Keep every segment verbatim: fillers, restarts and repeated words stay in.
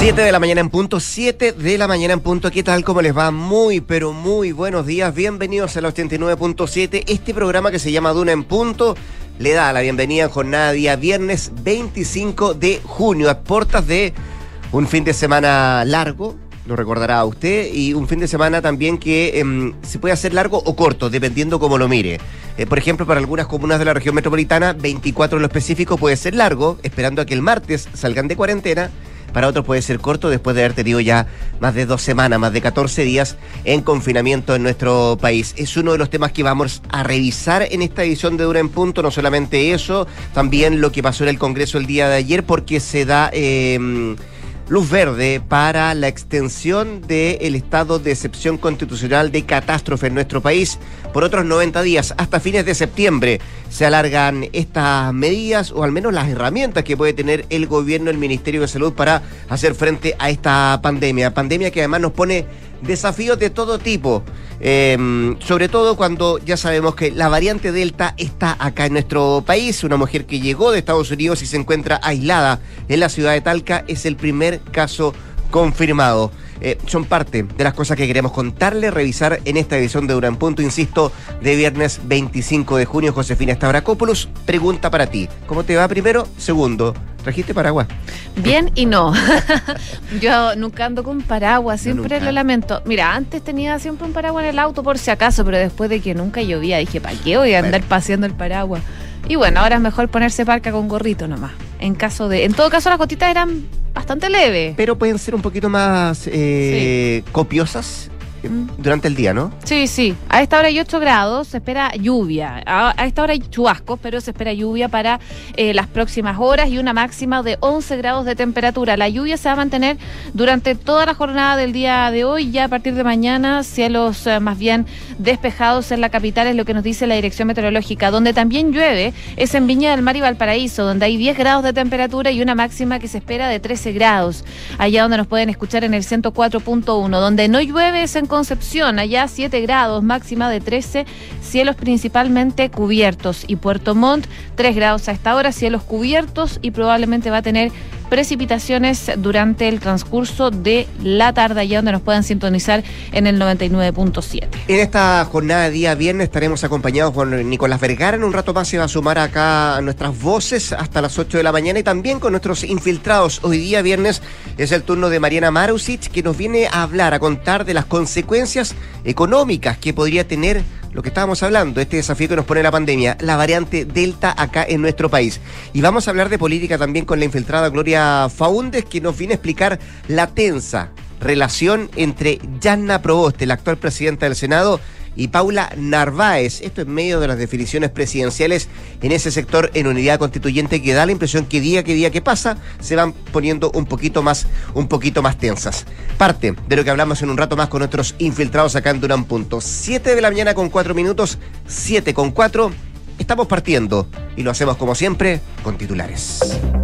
siete de la mañana en punto, siete de la mañana en punto. ¿Qué tal? ¿Cómo les va? Muy, pero muy buenos días. Bienvenidos a la ochenta y nueve punto siete. Este programa que se llama Duna en Punto le da la bienvenida en jornada día viernes veinticinco de junio, a puertas de un fin de semana largo, lo recordará usted, y un fin de semana también que eh, se puede hacer largo o corto, dependiendo cómo lo mire. Eh, por ejemplo, para algunas comunas de la región metropolitana, veinticuatro en lo específico puede ser largo, esperando a que el martes salgan de cuarentena. Para otros puede ser corto después de haber tenido ya más de dos semanas, más de catorce días en confinamiento en nuestro país. Es uno de los temas que vamos a revisar en esta edición de Duna en Punto. No solamente eso, también lo que pasó en el Congreso el día de ayer, porque se da eh, luz verde para la extensión del estado de excepción constitucional de catástrofe en nuestro país por otros noventa días, hasta fines de septiembre. Se alargan estas medidas, o al menos las herramientas que puede tener el gobierno, el Ministerio de Salud, para hacer frente a esta pandemia. Pandemia que además nos pone desafíos de todo tipo, eh, sobre todo cuando ya sabemos que la variante Delta está acá en nuestro país. Una mujer que llegó de Estados Unidos y se encuentra aislada en la ciudad de Talca es el primer caso confirmado. Eh, son parte de las cosas que queremos contarle, revisar en esta edición de Duna en Punto, insisto, de viernes veinticinco de junio. Josefina Stavrakopoulos, pregunta para ti. ¿Cómo te va primero? Segundo, ¿trajiste paraguas? Bien y no. Yo nunca ando con paraguas, siempre no, lo lamento. Mira, antes tenía siempre un paraguas en el auto por si acaso, pero después de que nunca llovía, dije, ¿para qué voy a andar bueno. paseando el paraguas? Y bueno, ahora es mejor ponerse parca con gorrito nomás. En caso de, en todo caso, las gotitas eran bastante leves. Pero pueden ser un poquito más eh, sí. copiosas durante el día, ¿no? Sí, sí. A esta hora hay ocho grados, se espera lluvia. A, a esta hora hay chubascos, pero se espera lluvia para eh, las próximas horas y una máxima de once grados de temperatura. La lluvia se va a mantener durante toda la jornada del día de hoy. Ya a partir de mañana, cielos eh, más bien despejados en la capital, es lo que nos dice la Dirección Meteorológica. Donde también llueve es en Viña del Mar y Valparaíso, donde hay diez grados de temperatura y una máxima que se espera de trece grados. Allá donde nos pueden escuchar en el ciento cuatro punto uno. Donde no llueve es en Concepción, allá siete grados, máxima de trece, cielos principalmente cubiertos. Y Puerto Montt, tres grados a esta hora, cielos cubiertos, y probablemente va a tener precipitaciones durante el transcurso de la tarde, allá donde nos puedan sintonizar en el noventa y nueve punto siete. En esta jornada de día viernes estaremos acompañados con Nicolás Vergara. En un rato más se va a sumar acá a nuestras voces hasta las ocho de la mañana, y también con nuestros infiltrados. Hoy día viernes es el turno de Mariana Marusic, que nos viene a hablar, a contar de las consecuencias económicas que podría tener lo que estábamos hablando, este desafío que nos pone la pandemia, la variante Delta acá en nuestro país. Y vamos a hablar de política también con la infiltrada Gloria Faúndez, que nos viene a explicar la tensa relación entre Yanna Proboste, la actual presidenta del Senado, y Paula Narváez. Esto en medio de las definiciones presidenciales en ese sector en unidad constituyente, que da la impresión que día que día que pasa se van poniendo un poquito más, un poquito más tensas. Parte de lo que hablamos en un rato más con nuestros infiltrados acá en Duna en Punto. siete de la mañana con cuatro minutos, siete con cuatro. Estamos partiendo y lo hacemos como siempre con titulares.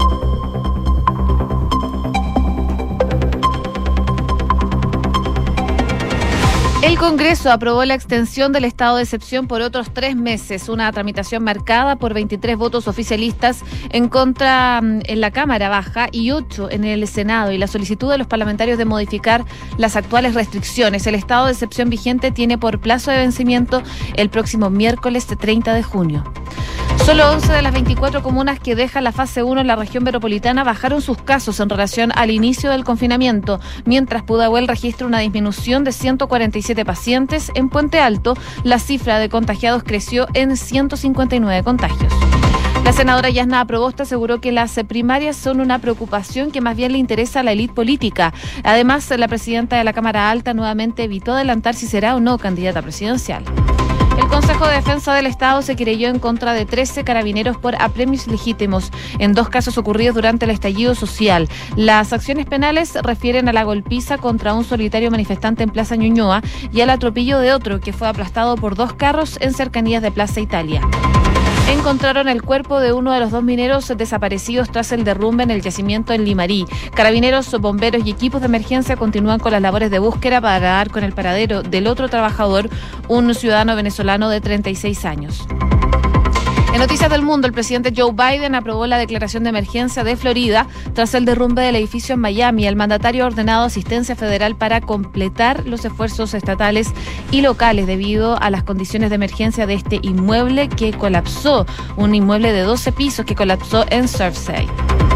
El Congreso aprobó la extensión del estado de excepción por otros tres meses, una tramitación marcada por veintitrés votos oficialistas en contra en la Cámara Baja y ocho en el Senado, y la solicitud de los parlamentarios de modificar las actuales restricciones. El estado de excepción vigente tiene por plazo de vencimiento el próximo miércoles treinta de junio. Solo once de las veinticuatro comunas que dejan la fase uno en la región metropolitana bajaron sus casos en relación al inicio del confinamiento, mientras Pudahuel registra una disminución de ciento cuarenta y siete pacientes. En Puente Alto, la cifra de contagiados creció en ciento cincuenta y nueve contagios. La senadora Yanna Proboste aseguró que las primarias son una preocupación que más bien le interesa a la élite política. Además, la presidenta de la Cámara Alta nuevamente evitó adelantar si será o no candidata presidencial. El Consejo de Defensa del Estado se querelló en contra de trece carabineros por apremios legítimos en dos casos ocurridos durante el estallido social. Las acciones penales refieren a la golpiza contra un solitario manifestante en Plaza Ñuñoa y al atropello de otro que fue aplastado por dos carros en cercanías de Plaza Italia. Encontraron el cuerpo de uno de los dos mineros desaparecidos tras el derrumbe en el yacimiento en Limarí. Carabineros, bomberos y equipos de emergencia continúan con las labores de búsqueda para dar con el paradero del otro trabajador, un ciudadano venezolano de treinta y seis años. En noticias del mundo, el presidente Joe Biden aprobó la declaración de emergencia de Florida tras el derrumbe del edificio en Miami. El mandatario ha ordenado asistencia federal para completar los esfuerzos estatales y locales debido a las condiciones de emergencia de este inmueble que colapsó, un inmueble de doce pisos que colapsó en Surfside.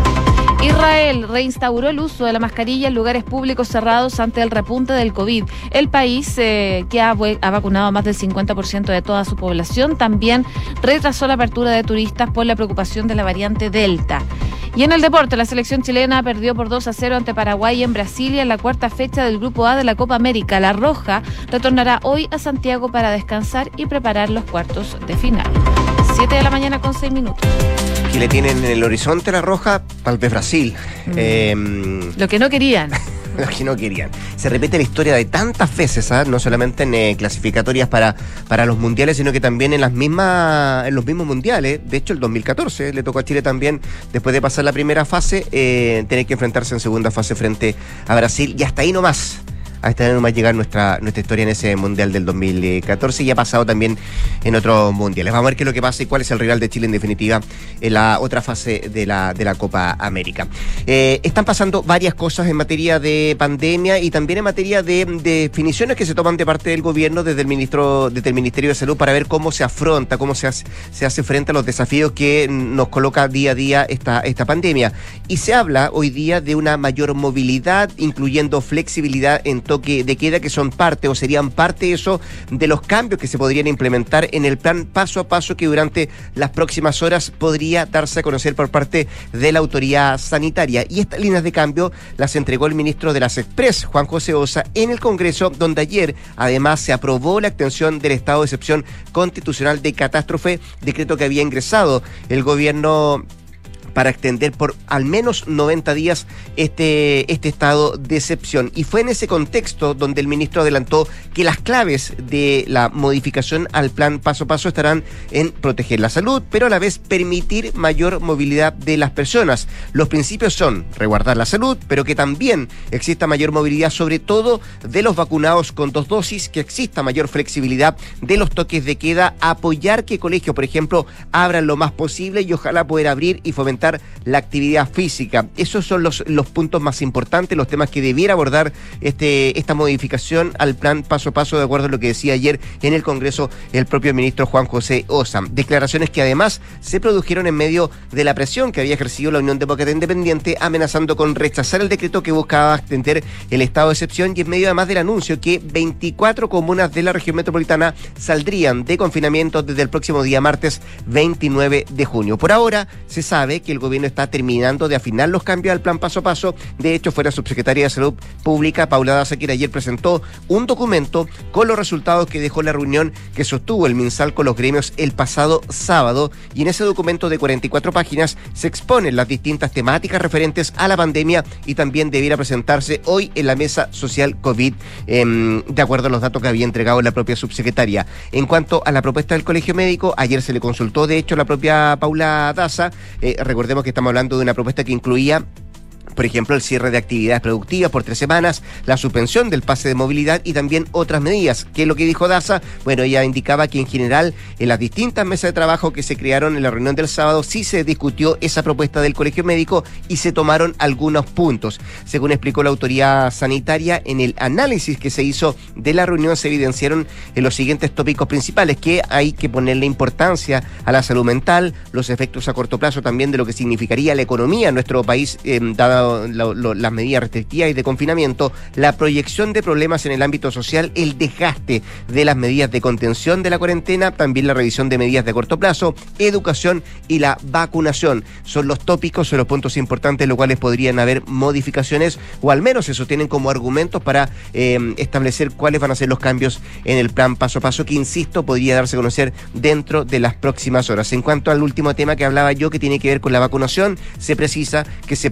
Israel reinstauró el uso de la mascarilla en lugares públicos cerrados ante el repunte del COVID. El país, eh, que ha, ha vacunado a más del cincuenta por ciento de toda su población, también retrasó la apertura de turistas por la preocupación de la variante Delta. Y en el deporte, la selección chilena perdió por dos a cero ante Paraguay en Brasilia en la cuarta fecha del Grupo A de la Copa América. La Roja retornará hoy a Santiago para descansar y preparar los cuartos de final. siete de la mañana con seis minutos. Que le tienen en el horizonte la Roja, tal vez Brasil. Mm. Eh, Lo que no querían. Lo que no querían. Se repite la historia de tantas veces, ¿eh? No solamente en eh, clasificatorias para, para los mundiales, sino que también en las mismas, en los mismos mundiales. De hecho, el dos mil catorce le tocó a Chile también, después de pasar la primera fase, eh, tener que enfrentarse en segunda fase frente a Brasil. Y hasta ahí nomás. Hasta ahí nomás llegar nuestra, nuestra historia en ese mundial del dos mil catorce y ha pasado también en otros mundiales. Vamos a ver qué es lo que pasa y cuál es el rival de Chile en definitiva en la otra fase de la, de la Copa América. Eh, están pasando varias cosas en materia de pandemia y también en materia de, de definiciones que se toman de parte del gobierno desde el ministro, desde el Ministerio de Salud para ver cómo se afronta, cómo se hace, se hace frente a los desafíos que nos coloca día a día esta, esta pandemia. Y se habla hoy día de una mayor movilidad, incluyendo flexibilidad en toque de queda, que son parte o serían parte eso de los cambios que se podrían implementar en el plan paso a paso que durante las próximas horas podría darse a conocer por parte de la autoridad sanitaria. Y estas líneas de cambio las entregó el ministro de las Express, Juan José Ossa, en el Congreso, donde ayer además se aprobó la extensión del estado de excepción constitucional de catástrofe, decreto que había ingresado el gobierno para extender por al menos noventa días este, este estado de excepción. Y fue en ese contexto donde el ministro adelantó que las claves de la modificación al plan paso a paso estarán en proteger la salud, pero a la vez permitir mayor movilidad de las personas. Los principios son resguardar la salud, pero que también exista mayor movilidad, sobre todo de los vacunados con dos dosis, que exista mayor flexibilidad de los toques de queda, apoyar que colegios, por ejemplo, abran lo más posible y ojalá poder abrir y fomentar la actividad física. Esos son los, los puntos más importantes, los temas que debiera abordar este, esta modificación al plan paso a paso, de acuerdo a lo que decía ayer en el Congreso el propio ministro Juan José Ossa. Declaraciones que además se produjeron en medio de la presión que había ejercido la Unión Demócrata Independiente, amenazando con rechazar el decreto que buscaba extender el estado de excepción, y en medio además del anuncio que veinticuatro comunas de la región metropolitana saldrían de confinamiento desde el próximo día martes veintinueve de junio. Por ahora se sabe que el gobierno está terminando de afinar los cambios al plan paso a paso. De hecho, fue la subsecretaria de Salud Pública, Paula Daza, quien ayer presentó un documento con los resultados que dejó la reunión que sostuvo el MinSal con los gremios el pasado sábado, y en ese documento de cuarenta y cuatro páginas se exponen las distintas temáticas referentes a la pandemia y también debiera presentarse hoy en la mesa social COVID, eh, de acuerdo a los datos que había entregado la propia subsecretaria. En cuanto a la propuesta del Colegio Médico, ayer se le consultó, de hecho, la propia Paula Daza. eh, Recordemos que estamos hablando de una propuesta que incluía, por ejemplo, el cierre de actividades productivas por tres semanas, la suspensión del pase de movilidad y también otras medidas. ¿Qué es lo que dijo Daza? Bueno, ella indicaba que en general en las distintas mesas de trabajo que se crearon en la reunión del sábado sí se discutió esa propuesta del Colegio Médico y se tomaron algunos puntos. Según explicó la autoridad sanitaria, en el análisis que se hizo de la reunión se evidenciaron en los siguientes tópicos principales: que hay que ponerle importancia a la salud mental, los efectos a corto plazo también de lo que significaría la economía en nuestro país, eh, dada Lo, lo, las medidas restrictivas y de confinamiento, la proyección de problemas en el ámbito social, el desgaste de las medidas de contención de la cuarentena, también la revisión de medidas de corto plazo, educación y la vacunación. Son los tópicos, son los puntos importantes, los cuales podrían haber modificaciones, o al menos se sostienen como argumentos para eh, establecer cuáles van a ser los cambios en el plan paso a paso, que, insisto, podría darse a conocer dentro de las próximas horas. En cuanto al último tema que hablaba yo, que tiene que ver con la vacunación, se precisa que se propone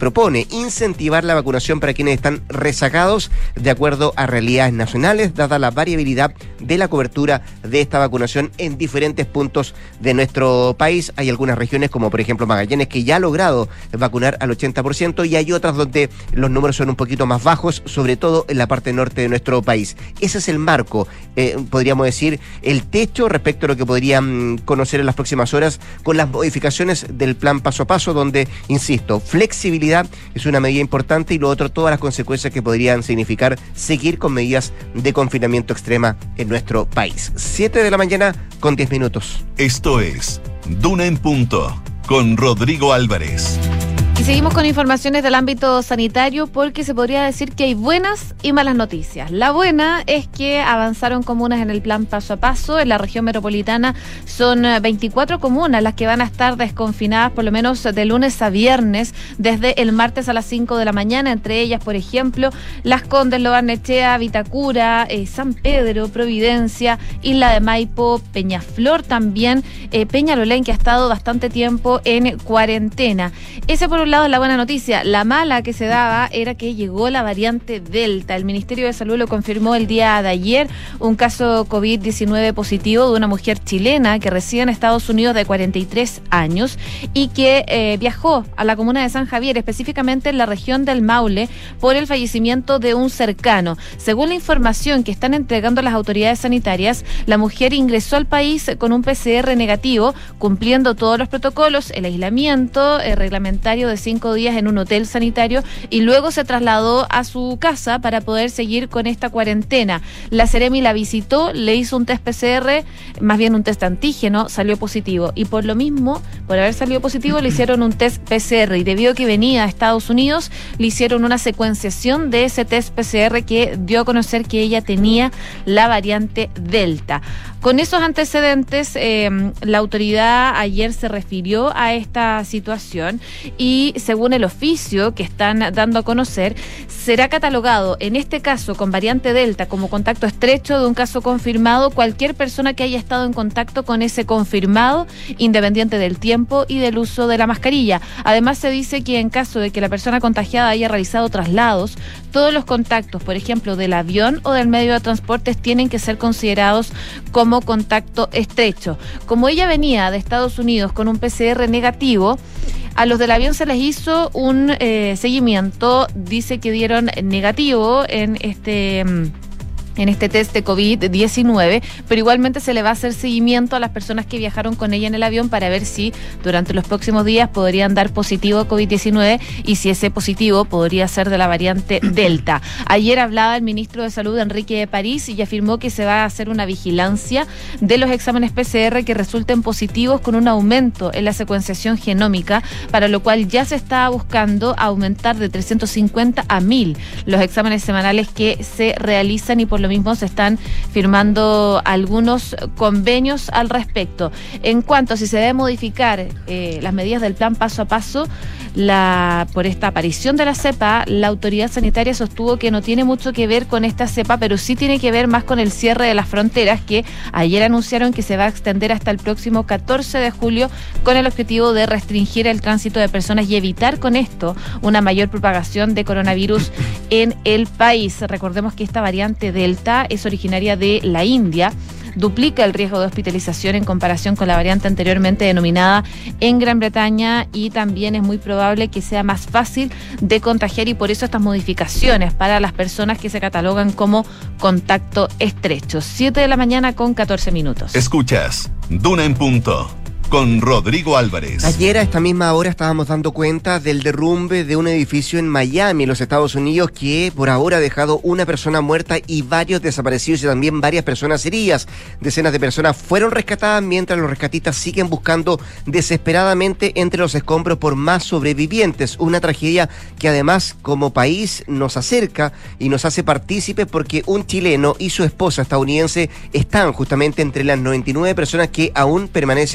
incentivar la vacunación para quienes están rezagados de acuerdo a realidades nacionales, dada la variabilidad de la cobertura de esta vacunación en diferentes puntos de nuestro país. Hay algunas regiones como por ejemplo Magallanes que ya ha logrado vacunar al ochenta por ciento y hay otras donde los números son un poquito más bajos, sobre todo en la parte norte de nuestro país. Ese es el marco, eh, podríamos decir, el techo respecto a lo que podrían conocer en las próximas horas con las modificaciones del plan paso a paso, donde, insisto, flexibilidad es una medida importante y lo otro, todas las consecuencias que podrían significar seguir con medidas de confinamiento extrema en nuestro país. siete de la mañana con diez minutos. Esto es Duna en Punto, con Rodrigo Álvarez. Y seguimos con informaciones del ámbito sanitario porque se podría decir que hay buenas y malas noticias. La buena es que avanzaron comunas en el plan paso a paso. En la región metropolitana son veinticuatro comunas las que van a estar desconfinadas por lo menos de lunes a viernes desde el martes a las cinco de la mañana. Entre ellas, por ejemplo, Las Condes, Lo Barnechea, Vitacura, eh, San Pedro, Providencia, Isla de Maipo, Peñaflor también, eh, Peñalolén, que ha estado bastante tiempo en cuarentena. Ese por un lado es la buena noticia. La mala que se daba era que llegó la variante Delta. El Ministerio de Salud lo confirmó el día de ayer, un caso COVID diecinueve positivo de una mujer chilena que reside en Estados Unidos de cuarenta y tres años y que eh, viajó a la comuna de San Javier, específicamente en la región del Maule, por el fallecimiento de un cercano. Según la información que están entregando las autoridades sanitarias, la mujer ingresó al país con un P C R negativo, cumpliendo todos los protocolos, el aislamiento eh, reglamentario de cinco días en un hotel sanitario y luego se trasladó a su casa para poder seguir con esta cuarentena. La Seremi la visitó, le hizo un test P C R, más bien un test antígeno, salió positivo y por lo mismo, por haber salido positivo, le hicieron un test P C R y debido a que venía a Estados Unidos, le hicieron una secuenciación de ese test P C R que dio a conocer que ella tenía la variante Delta. Con esos antecedentes, eh, la autoridad ayer se refirió a esta situación y según el oficio que están dando a conocer, será catalogado en este caso con variante Delta como contacto estrecho de un caso confirmado cualquier persona que haya estado en contacto con ese confirmado, independiente del tiempo y del uso de la mascarilla. Además, se dice que en caso de que la persona contagiada haya realizado traslados, todos los contactos, por ejemplo, del avión o del medio de transporte, tienen que ser considerados como contacto estrecho. Como ella venía de Estados Unidos con un P C R negativo, a los del avión se les hizo un eh, seguimiento, dice que dieron negativo en este... en este test de COVID diecinueve, pero igualmente se le va a hacer seguimiento a las personas que viajaron con ella en el avión para ver si durante los próximos días podrían dar positivo COVID diecinueve y si ese positivo podría ser de la variante Delta. Ayer hablaba el ministro de Salud, Enrique de París, y afirmó que se va a hacer una vigilancia de los exámenes P C R que resulten positivos con un aumento en la secuenciación genómica, para lo cual ya se está buscando aumentar de trescientos cincuenta a mil los exámenes semanales que se realizan y por lo mismo se están firmando algunos convenios al respecto. En cuanto a si se debe modificar eh, las medidas del plan paso a paso, la por esta aparición de la cepa, la autoridad sanitaria sostuvo que no tiene mucho que ver con esta cepa, pero sí tiene que ver más con el cierre de las fronteras, que ayer anunciaron que se va a extender hasta el próximo catorce de julio con el objetivo de restringir el tránsito de personas y evitar con esto una mayor propagación de coronavirus en el país. Recordemos que esta variante Delta es originaria de la India, duplica el riesgo de hospitalización en comparación con la variante anteriormente denominada en Gran Bretaña y también es muy probable que sea más fácil de contagiar y por eso estas modificaciones para las personas que se catalogan como contacto estrecho. siete de la mañana con catorce minutos. Escuchas Duna en Punto, con Rodrigo Álvarez. Ayer a esta misma hora estábamos dando cuenta del derrumbe de un edificio en Miami, en los Estados Unidos, que por ahora ha dejado una persona muerta y varios desaparecidos y también varias personas heridas. Decenas de personas fueron rescatadas mientras los rescatistas siguen buscando desesperadamente entre los escombros por más sobrevivientes. Una tragedia que además como país nos acerca y nos hace partícipes porque un chileno y su esposa estadounidense están justamente entre las noventa y nueve personas que aún permanecen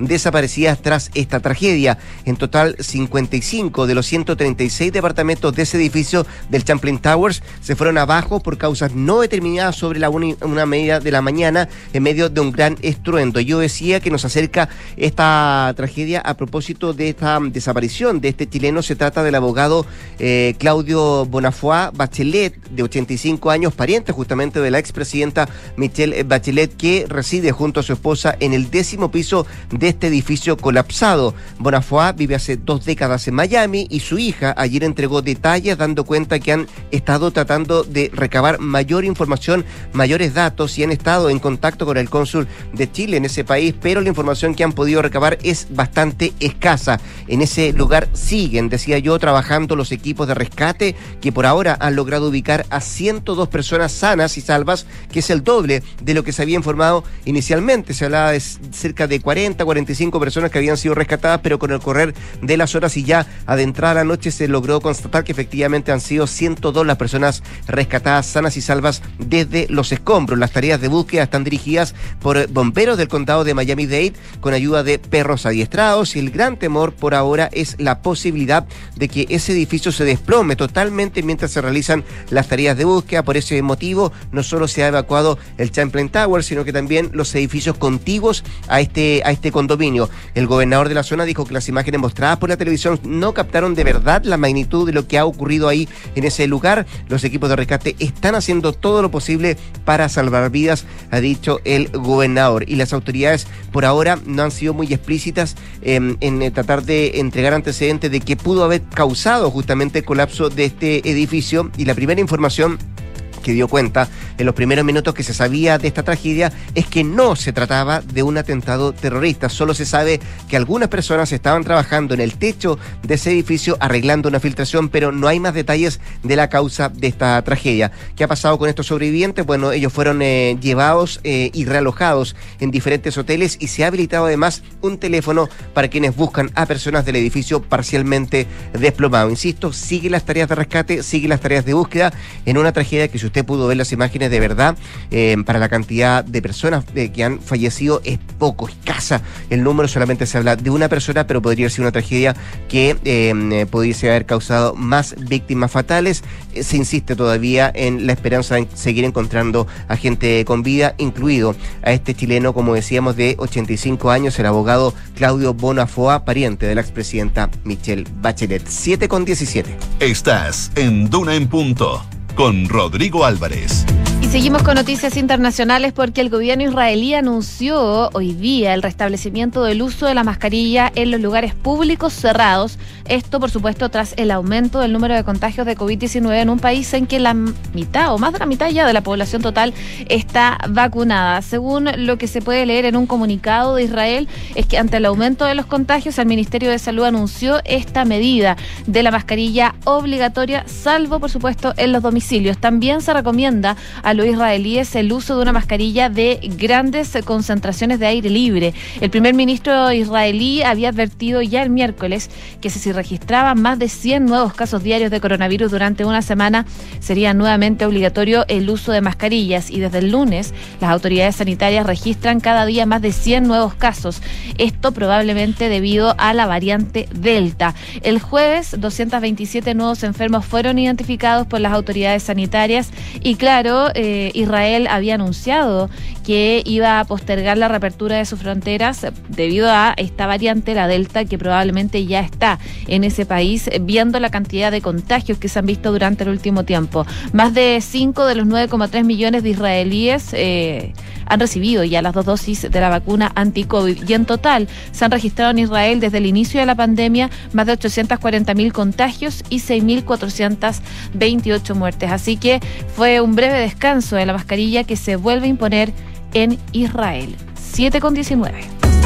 desaparecidas tras esta tragedia. En total, cincuenta y cinco de los ciento treinta y seis departamentos de ese edificio del Champlain Towers se fueron abajo por causas no determinadas sobre la una, una media de la mañana en medio de un gran estruendo. Yo decía que nos acerca esta tragedia a propósito de esta desaparición de este chileno. Se trata del abogado eh, Claudio Bonafoy Bachelet, de ochenta y cinco años, pariente justamente de la expresidenta Michelle Bachelet, que reside junto a su esposa en el décimo piso de este edificio colapsado. Bonafoy vive hace dos décadas en Miami y su hija ayer entregó detalles dando cuenta que han estado tratando de recabar mayor información, mayores datos, y han estado en contacto con el cónsul de Chile en ese país, pero la información que han podido recabar es bastante escasa. En ese lugar siguen, decía yo, trabajando los equipos de rescate que por ahora han logrado ubicar a ciento dos personas sanas y salvas, que es el doble de lo que se había informado inicialmente. Se hablaba de cerca de cuarenta, cuarenta y cinco personas que habían sido rescatadas, pero con el correr de las horas y ya adentrada la noche se logró constatar que efectivamente han sido ciento dos las personas rescatadas sanas y salvas desde los escombros. Las tareas de búsqueda están dirigidas por bomberos del condado de Miami-Dade con ayuda de perros adiestrados, y el gran temor por ahora es la posibilidad de que ese edificio se desplome totalmente mientras se realizan las tareas de búsqueda. Por ese motivo no solo se ha evacuado el Champlain Tower, sino que también los edificios contiguos a este, a este condominio. El gobernador de la zona dijo que las imágenes mostradas por la televisión no captaron de verdad la magnitud de lo que ha ocurrido ahí en ese lugar. Los equipos de rescate están haciendo todo lo posible para salvar vidas, ha dicho el gobernador, y las autoridades por ahora no han sido muy explícitas eh, en eh, tratar de entregar antecedentes de qué pudo haber causado justamente el colapso de este edificio. Y la primera información que dio cuenta en los primeros minutos que se sabía de esta tragedia es que no se trataba de un atentado terrorista. Solo se sabe que algunas personas estaban trabajando en el techo de ese edificio arreglando una filtración, pero no hay más detalles de la causa de esta tragedia. ¿Qué ha pasado con estos sobrevivientes? Bueno, ellos fueron eh, llevados eh, y realojados en diferentes hoteles, y se ha habilitado además un teléfono para quienes buscan a personas del edificio parcialmente desplomado. Insisto, sigue las tareas de rescate, sigue las tareas de búsqueda en una tragedia que, si usted pudo ver las imágenes, de verdad, eh, para la cantidad de personas eh, que han fallecido es poco, escasa el número. Solamente se habla de una persona, pero podría ser una tragedia que eh, pudiese haber causado más víctimas fatales. Eh, se insiste todavía en la esperanza de seguir encontrando a gente con vida, incluido a este chileno, como decíamos, de ochenta y cinco años, el abogado Claudio Bonafoy, pariente de la expresidenta Michelle Bachelet. siete con diecisiete. Estás en Duna en Punto con Rodrigo Álvarez. Y seguimos con noticias internacionales, porque el gobierno israelí anunció hoy día el restablecimiento del uso de la mascarilla en los lugares públicos cerrados. Esto, por supuesto, tras el aumento del número de contagios de covid diecinueve en un país en que la mitad o más de la mitad ya de la población total está vacunada. Según lo que se puede leer en un comunicado de Israel, es que ante el aumento de los contagios, el Ministerio de Salud anunció esta medida de la mascarilla obligatoria, salvo, por supuesto, en los domicilios. También se recomienda a los israelíes el uso de una mascarilla de grandes concentraciones de aire libre. El primer ministro israelí había advertido ya el miércoles que si se registraban más de cien nuevos casos diarios de coronavirus durante una semana, sería nuevamente obligatorio el uso de mascarillas, y desde el lunes las autoridades sanitarias registran cada día más de cien nuevos casos. Esto probablemente debido a la variante Delta. El jueves, doscientos veintisiete nuevos enfermos fueron identificados por las autoridades sanitarias, y claro, eh, Israel había anunciado que iba a postergar la reapertura de sus fronteras debido a esta variante, la Delta, que probablemente ya está en ese país, viendo la cantidad de contagios que se han visto durante el último tiempo. Más de cinco de los nueve coma tres millones de israelíes eh, han recibido ya las dos dosis de la vacuna anti-COVID, y en total se han registrado en Israel desde el inicio de la pandemia más de ochocientos cuarenta mil contagios y seis mil cuatrocientas veintiocho muertes. Así que fue un breve descanso de la mascarilla que se vuelve a imponer en Israel. siete con diecinueve.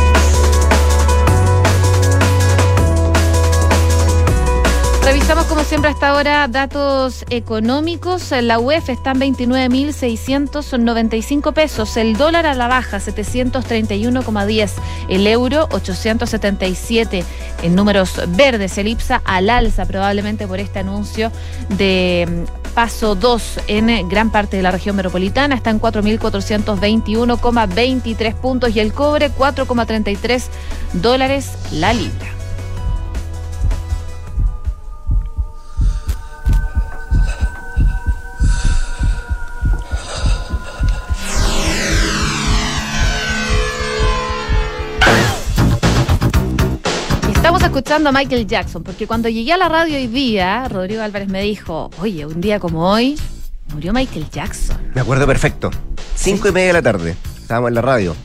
Revisamos como siempre hasta ahora datos económicos. La U E F está en veintinueve mil seiscientos noventa y cinco pesos. El dólar a la baja, setecientos treinta y uno coma diez. El euro, ochocientos setenta y siete. En números verdes, el IPSA al alza, probablemente por este anuncio de paso dos en gran parte de la región metropolitana, está en cuatro mil cuatrocientos veintiuno coma veintitrés puntos y el cobre cuatro coma treinta y tres dólares la libra. Estamos escuchando a Michael Jackson, porque cuando llegué a la radio hoy día, Rodrigo Álvarez me dijo, oye, un día como hoy, murió Michael Jackson. Me acuerdo perfecto. Cinco y media de la tarde, estábamos en la radio,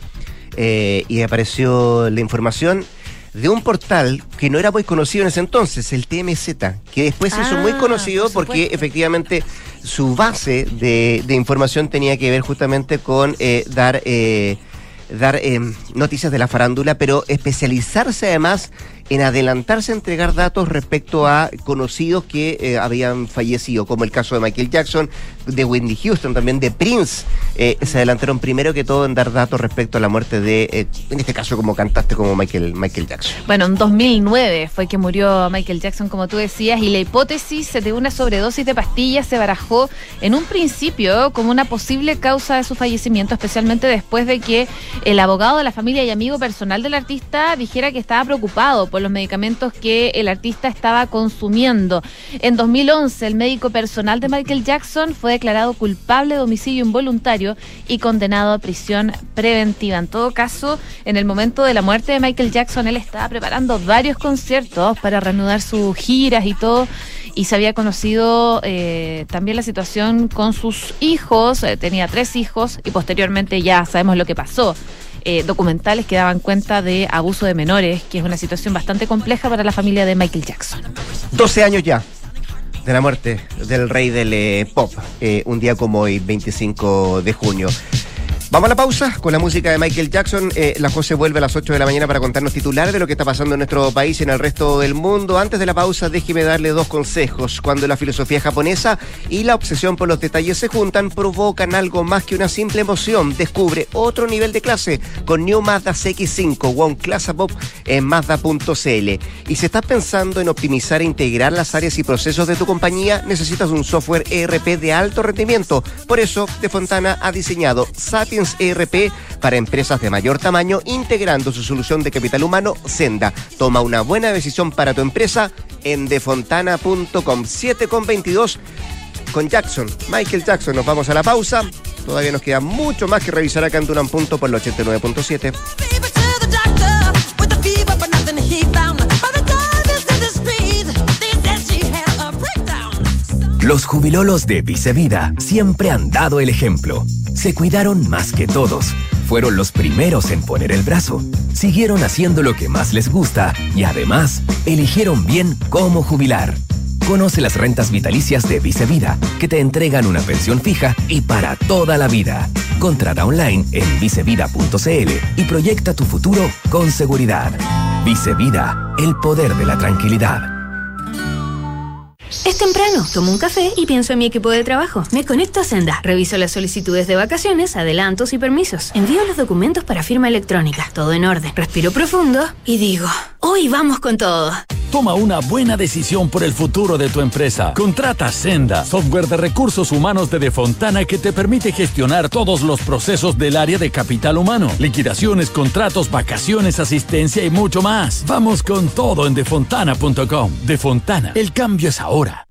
eh, y apareció la información de un portal que no era muy conocido en ese entonces, el T M Z, que después se hizo Ah, muy conocido por porque supuesto. efectivamente su base de, de información tenía que ver justamente con eh, dar... Eh, dar eh, noticias de la farándula, pero especializarse además en adelantarse a entregar datos respecto a conocidos que eh, habían fallecido, como el caso de Michael Jackson, de Whitney Houston, también de Prince. Eh, se adelantaron primero que todo en dar datos respecto a la muerte de, eh, en este caso como cantaste, como Michael, Michael Jackson. Bueno, en dos mil nueve fue que murió Michael Jackson, como tú decías, y la hipótesis de una sobredosis de pastillas se barajó en un principio como una posible causa de su fallecimiento, especialmente después de que el abogado de la familia y amigo personal del artista dijera que estaba preocupado por los medicamentos que el artista estaba consumiendo. En dos mil once, el médico personal de Michael Jackson fue declarado culpable de homicidio involuntario y condenado a prisión preventiva. En todo caso, en el momento de la muerte de Michael Jackson, él estaba preparando varios conciertos para reanudar sus giras y todo, y se había conocido eh, también la situación con sus hijos, eh, tenía tres hijos, y posteriormente ya sabemos lo que pasó. Eh, documentales que daban cuenta de abuso de menores, que es una situación bastante compleja para la familia de Michael Jackson. doce años ya de la muerte del rey del eh, pop, eh, un día como hoy, veinticinco de junio. Vamos a la pausa con la música de Michael Jackson. Eh, la José vuelve a las ocho de la mañana para contarnos titulares de lo que está pasando en nuestro país y en el resto del mundo. Antes de la pausa, déjeme darle dos consejos. Cuando la filosofía japonesa y la obsesión por los detalles se juntan, provocan algo más que una simple emoción. Descubre otro nivel de clase con New Mazda C X cinco One Class Pop en Mazda punto c l. Y si estás pensando en optimizar e integrar las áreas y procesos de tu compañía, necesitas un software E R P de alto rendimiento. Por eso, De Fontana ha diseñado Sapiens E R P para empresas de mayor tamaño, integrando su solución de capital humano Senda. Toma una buena decisión para tu empresa en defontana punto com. siete con veintidós con Jackson, Michael Jackson. Nos vamos a la pausa. Todavía nos queda mucho más que revisar acá en Duna en Punto por el ochenta y nueve punto siete. Los jubilolos de Vicevida siempre han dado el ejemplo. Se cuidaron más que todos. Fueron los primeros en poner el brazo. Siguieron haciendo lo que más les gusta y además eligieron bien cómo jubilar. Conoce las rentas vitalicias de Vicevida, que te entregan una pensión fija y para toda la vida. Contrata online en vicevida punto c l y proyecta tu futuro con seguridad. Vicevida, el poder de la tranquilidad. Es temprano, tomo un café y pienso en mi equipo de trabajo. Me conecto a Senda, reviso las solicitudes de vacaciones, adelantos y permisos. Envío los documentos para firma electrónica, todo en orden. Respiro profundo y digo, hoy vamos con todo. Toma una buena decisión por el futuro de tu empresa. Contrata Senda, software de recursos humanos de De Fontana que te permite gestionar todos los procesos del área de capital humano. Liquidaciones, contratos, vacaciones, asistencia y mucho más. Vamos con todo en defontana punto com. De Fontana, el cambio es ahora.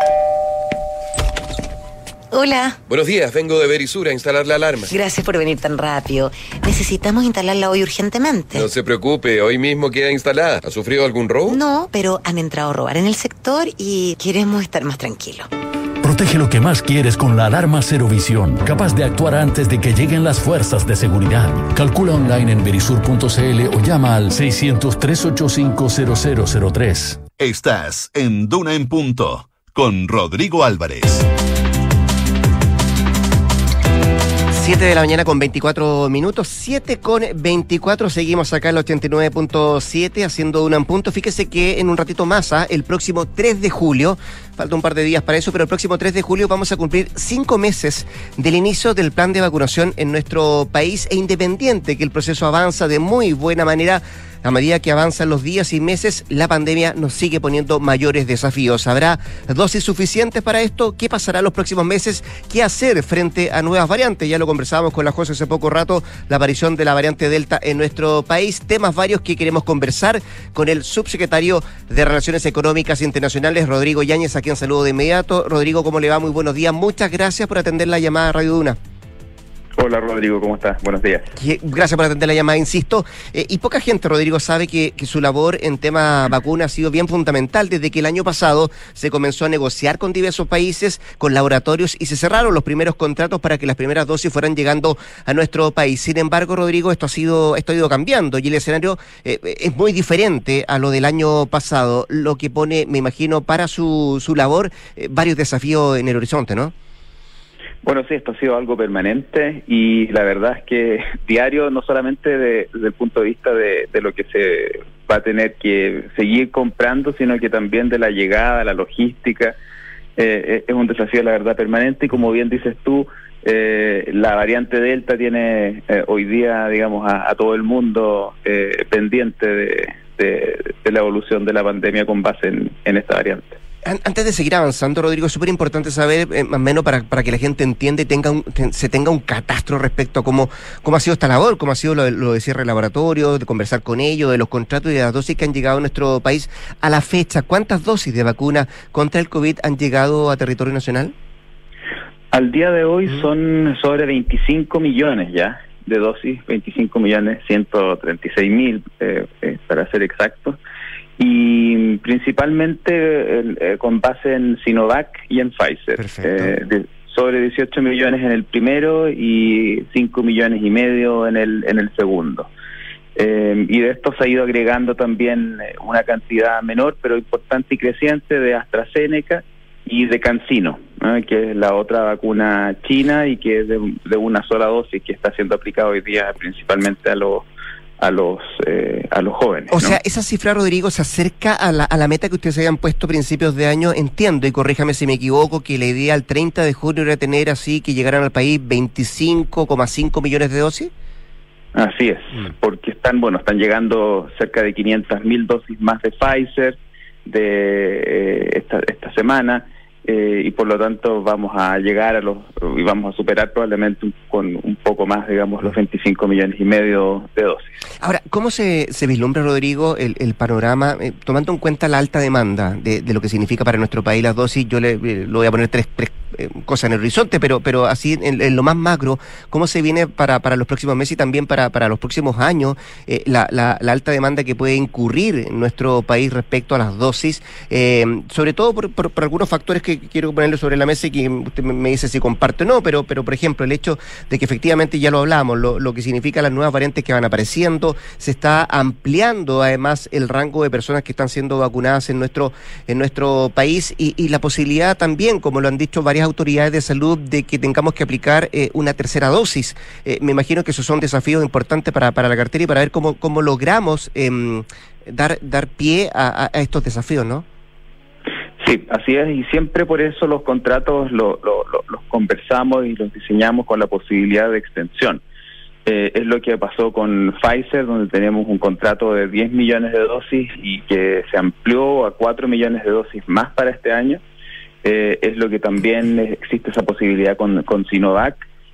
Hola. Buenos días, vengo de Verisur a instalar la alarma. Gracias por venir tan rápido. Necesitamos instalarla hoy urgentemente. No se preocupe, hoy mismo queda instalada. ¿Ha sufrido algún robo? No, pero han entrado a robar en el sector y queremos estar más tranquilos. Protege lo que más quieres con la alarma Cero Visión, capaz de actuar antes de que lleguen las fuerzas de seguridad. Calcula online en verisur punto c l o llama al seiscientos, trescientos ochenta y cinco, cero cero cero tres. Estás en Duna en Punto con Rodrigo Álvarez. siete de la mañana con veinticuatro minutos, siete con veinticuatro, seguimos acá en el ochenta y nueve punto siete haciendo Duna en Punto. Fíjese que en un ratito más, ¿eh? el próximo tres de julio, falta un par de días para eso, pero el próximo tres de julio vamos a cumplir cinco meses del inicio del plan de vacunación en nuestro país, e independiente que el proceso avanza de muy buena manera, a medida que avanzan los días y meses, la pandemia nos sigue poniendo mayores desafíos. ¿Habrá dosis suficientes para esto? ¿Qué pasará los próximos meses? ¿Qué hacer frente a nuevas variantes? Ya lo conversábamos con la José hace poco rato, la aparición de la variante Delta en nuestro país. Temas varios que queremos conversar con el subsecretario de Relaciones Económicas Internacionales, Rodrigo Yáñez, a quien saludo de inmediato. Rodrigo, ¿cómo le va? Muy buenos días. Muchas gracias por atender la llamada a Radio Duna. Hola Rodrigo, ¿cómo estás? Buenos días. Gracias por atender la llamada, insisto. Eh, y poca gente, Rodrigo, sabe que, que su labor en tema vacuna ha sido bien fundamental. Desde que el año pasado se comenzó a negociar con diversos países, con laboratorios, y se cerraron los primeros contratos para que las primeras dosis fueran llegando a nuestro país. Sin embargo, Rodrigo, esto ha sido, esto ha ido cambiando y el escenario eh, es muy diferente a lo del año pasado, lo que pone, me imagino, para su, su labor eh, varios desafíos en el horizonte, ¿no? Bueno, sí, esto ha sido algo permanente y la verdad es que diario, no solamente de, desde el punto de vista de, de lo que se va a tener que seguir comprando, sino que también de la llegada, la logística, eh, es un desafío, la verdad, permanente. Y como bien dices tú, eh, la variante Delta tiene eh, hoy día, digamos, a, a todo el mundo eh, pendiente de, de, de la evolución de la pandemia con base en, en esta variante. Antes de seguir avanzando, Rodrigo, es súper importante saber, eh, más o menos para, para que la gente entienda y tenga un, te, se tenga un catastro respecto a cómo, cómo ha sido esta labor, cómo ha sido lo, lo de cierre de laboratorio, de conversar con ellos, de los contratos y de las dosis que han llegado a nuestro país. A la fecha, ¿cuántas dosis de vacuna contra el COVID han llegado a territorio nacional? Al día de hoy mm. son sobre veinticinco millones ya de dosis, veinticinco millones ciento treinta y seis mil eh, eh, para ser exactos. Y principalmente eh, con base en Sinovac y en Pfizer. Eh, de, sobre dieciocho millones en el primero y cinco millones y medio en el en el segundo. Eh, y de esto se ha ido agregando también una cantidad menor, pero importante y creciente, de AstraZeneca y de CanSino, ¿no? Que es la otra vacuna china y que es de, de una sola dosis, que está siendo aplicada hoy día principalmente a los a los eh, a los jóvenes. O ¿no? sea, esa cifra, Rodrigo, se acerca a la, a la meta que ustedes habían puesto a principios de año. Entiendo, y corríjame si me equivoco, que la idea al treinta de junio era tener así que llegaran al país veinticinco coma cinco millones de dosis. Así es, mm. porque están, bueno, están llegando cerca de quinientas mil dosis más de Pfizer de eh, esta, esta semana. Eh, y por lo tanto vamos a llegar a los y vamos a superar probablemente un, con un poco más, digamos, los veinticinco millones y medio de dosis. Ahora, ¿cómo se, se vislumbra, Rodrigo, el, el panorama, eh, tomando en cuenta la alta demanda de, de lo que significa para nuestro país las dosis? Yo le, le voy a poner tres, tres eh, cosas en el horizonte, pero pero así en, en lo más macro, ¿cómo se viene para, para los próximos meses y también para, para los próximos años eh, la, la, la alta demanda que puede incurrir en nuestro país respecto a las dosis? Eh, sobre todo por, por, por algunos factores que quiero ponerle sobre la mesa y que usted me dice si comparte o no, pero, pero por ejemplo, el hecho de que efectivamente, ya lo hablamos, lo, lo que significa las nuevas variantes que van apareciendo, se está ampliando además el rango de personas que están siendo vacunadas en nuestro en nuestro país y, y la posibilidad también, como lo han dicho varias autoridades de salud, de que tengamos que aplicar eh, una tercera dosis. Eh, me imagino que esos son desafíos importantes para, para la cartera y para ver cómo, cómo logramos eh, dar, dar pie a, a estos desafíos, ¿no? Sí, así es, y siempre por eso los contratos lo, lo, lo, los conversamos y los diseñamos con la posibilidad de extensión. Eh, es lo que pasó con Pfizer, donde tenemos un contrato de diez millones de dosis y que se amplió a cuatro millones de dosis más para este año. Eh, es lo que también existe esa posibilidad con, con Sinovac.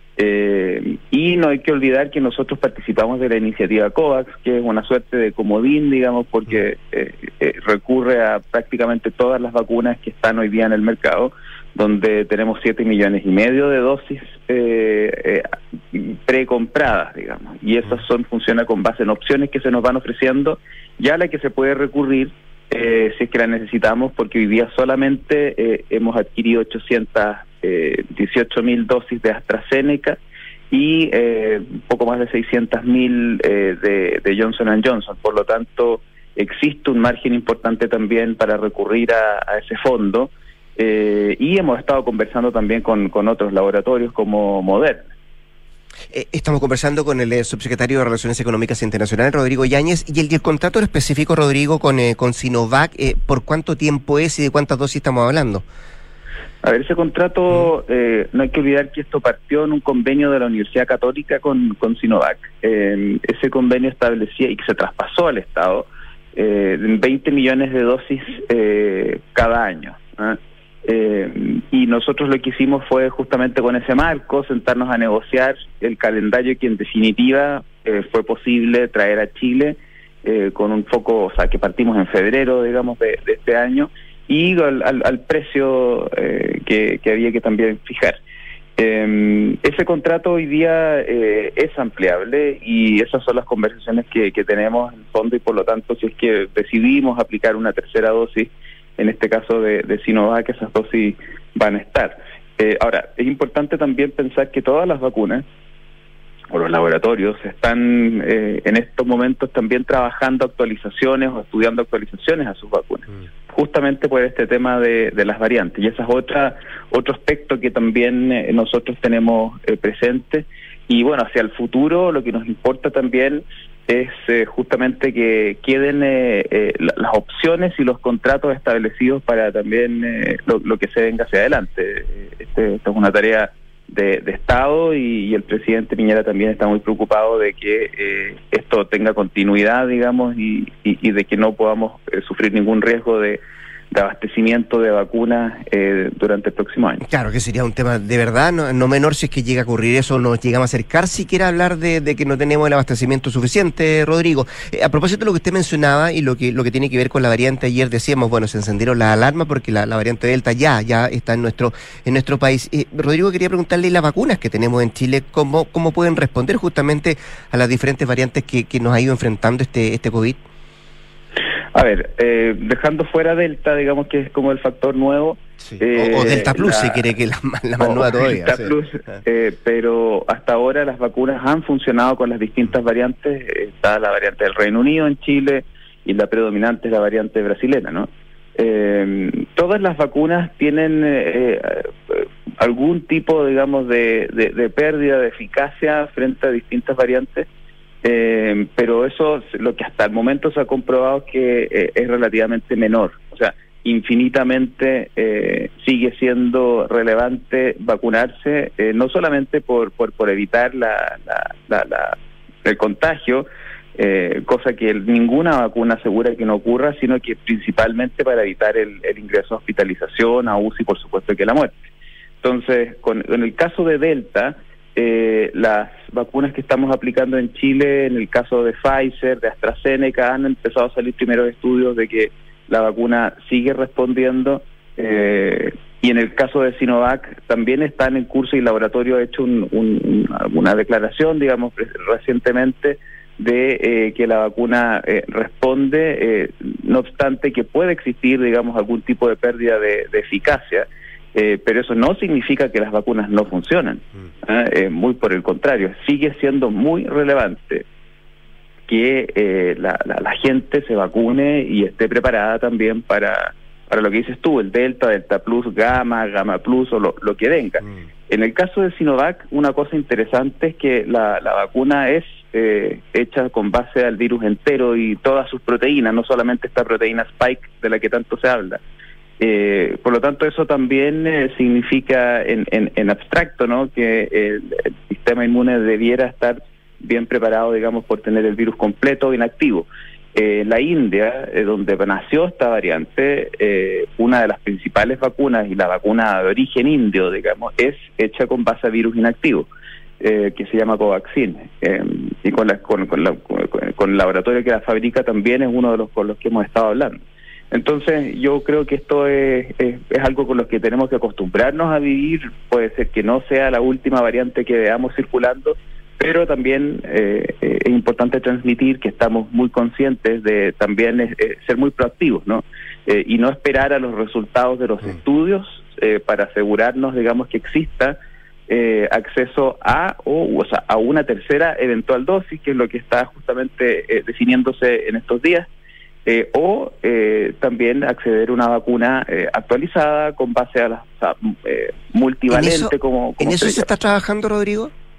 Eh, y no hay que olvidar que nosotros participamos de la iniciativa COVAX, que es una suerte de comodín, digamos, porque eh, eh, recurre a prácticamente todas las vacunas que están hoy día en el mercado, donde tenemos siete millones y medio de dosis eh, eh, precompradas, digamos, y esas son funcionan con base en opciones que se nos van ofreciendo, ya a la que se puede recurrir eh, si es que la necesitamos, porque hoy día solamente eh, hemos adquirido ochocientas dieciocho mil dosis de AstraZeneca y eh, un poco más de seiscientas mil eh, de, de Johnson and Johnson. Por lo tanto, existe un margen importante también para recurrir a, a ese fondo eh, y hemos estado conversando también con, con otros laboratorios como Moderna. Eh, estamos conversando con el eh, subsecretario de Relaciones Económicas Internacionales, Rodrigo Yáñez, y el, y el contrato específico, Rodrigo, con, eh, con Sinovac, eh, ¿por cuánto tiempo es y de cuántas dosis estamos hablando? A ver, ese contrato, eh, no hay que olvidar que esto partió en un convenio de la Universidad Católica con, con Sinovac. Eh, ese convenio establecía, y que se traspasó al Estado, eh, veinte millones de dosis eh, cada año. ¿eh? Eh, y nosotros lo que hicimos fue justamente con ese marco sentarnos a negociar el calendario que en definitiva eh, fue posible traer a Chile eh, con un foco, o sea, que partimos en febrero, digamos, de, de este año, y al, al, al precio eh, que, que había que también fijar. Eh, ese contrato hoy día eh, es ampliable y esas son las conversaciones que, que tenemos en el fondo, y por lo tanto, si es que decidimos aplicar una tercera dosis, en este caso de, de Sinovac, esas dosis van a estar. Eh, ahora, es importante también pensar que todas las vacunas, o los laboratorios, están eh, en estos momentos también trabajando actualizaciones o estudiando actualizaciones a sus vacunas, mm. justamente por este tema de, de las variantes. Y ese es otra, otro aspecto que también eh, nosotros tenemos eh, presente. Y bueno, hacia el futuro lo que nos importa también es eh, justamente que queden eh, eh, las opciones y los contratos establecidos para también eh, lo, lo que se venga hacia adelante. Este, esta es una tarea de, de Estado y, y el presidente Piñera también está muy preocupado de que eh, esto tenga continuidad, digamos, y, y, y de que no podamos eh, sufrir ningún riesgo de de abastecimiento de vacunas eh, durante el próximo año. Claro, que sería un tema de verdad no, no menor si es que llega a ocurrir eso, nos llegamos a acercar siquiera a hablar de, de que no tenemos el abastecimiento suficiente, Rodrigo. Eh, a propósito de lo que usted mencionaba y lo que lo que tiene que ver con la variante, ayer decíamos, bueno, se encendieron las alarmas porque la, la variante Delta ya ya está en nuestro en nuestro país. Eh, Rodrigo, quería preguntarle, las vacunas que tenemos en Chile, ¿cómo cómo pueden responder justamente a las diferentes variantes que, que nos ha ido enfrentando este este COVID? A ver, eh, dejando fuera Delta, digamos que es como el factor nuevo. Sí. Eh, o, o Delta Plus, la, si quiere, que es la, la más nueva todavía. Delta sí. Plus, eh, pero hasta ahora las vacunas han funcionado con las distintas variantes. Está la variante del Reino Unido en Chile y la predominante es la variante brasileña, ¿no? Eh, todas las vacunas tienen eh, eh, algún tipo, digamos, de, de, de pérdida de eficacia frente a distintas variantes. Eh, pero eso, lo que hasta el momento se ha comprobado es que eh, es relativamente menor, o sea, infinitamente eh, sigue siendo relevante vacunarse, eh, no solamente por, por, por evitar la, la, la, la, el contagio, eh, cosa que ninguna vacuna asegura que no ocurra, sino que principalmente para evitar el, el ingreso a hospitalización, a U C I, por supuesto que la muerte. Entonces, con, en el caso de Delta, Eh, las vacunas que estamos aplicando en Chile, en el caso de Pfizer, de AstraZeneca, han empezado a salir primeros estudios de que la vacuna sigue respondiendo, eh, y en el caso de Sinovac también están en curso y el laboratorio ha hecho un, un, una declaración, digamos, recientemente de eh, que la vacuna eh, responde, eh, no obstante que puede existir, digamos, algún tipo de pérdida de, de eficacia. Eh, pero eso no significa que las vacunas no funcionan, ¿eh? Eh, muy por el contrario, sigue siendo muy relevante que eh, la, la, la gente se vacune y esté preparada también para, para lo que dices tú, el Delta, Delta Plus, Gamma, Gamma Plus o lo, lo que venga. Mm. En el caso de Sinovac, una cosa interesante es que la, la vacuna es eh, hecha con base al virus entero y todas sus proteínas, no solamente esta proteína Spike de la que tanto se habla. Eh, por lo tanto, eso también eh, significa en, en, en abstracto, ¿no?, que el, el sistema inmune debiera estar bien preparado, digamos, por tener el virus completo o inactivo. Eh, la India, eh, donde nació esta variante, eh, una de las principales vacunas y la vacuna de origen indio, digamos, es hecha con base a virus inactivo, eh, que se llama Covaxin, eh, y con, la, con, con, la, con, con el laboratorio que la fabrica también es uno de los con los que hemos estado hablando. Entonces yo creo que esto es, es, es algo con lo que tenemos que acostumbrarnos a vivir. Puede ser que no sea la última variante que veamos circulando, pero también eh, eh, es importante transmitir que estamos muy conscientes de también eh, ser muy proactivos, ¿no? Eh, y no esperar a los resultados de los mm. estudios eh, para asegurarnos, digamos, que exista eh, acceso a o, o sea, a una tercera eventual dosis, que es lo que está justamente eh, definiéndose en estos días. Eh, o eh, también acceder a una vacuna eh, actualizada con base a la o sea, eh, multivalente. ¿En eso, como, como ¿en eso se está trabajando, Rodrigo?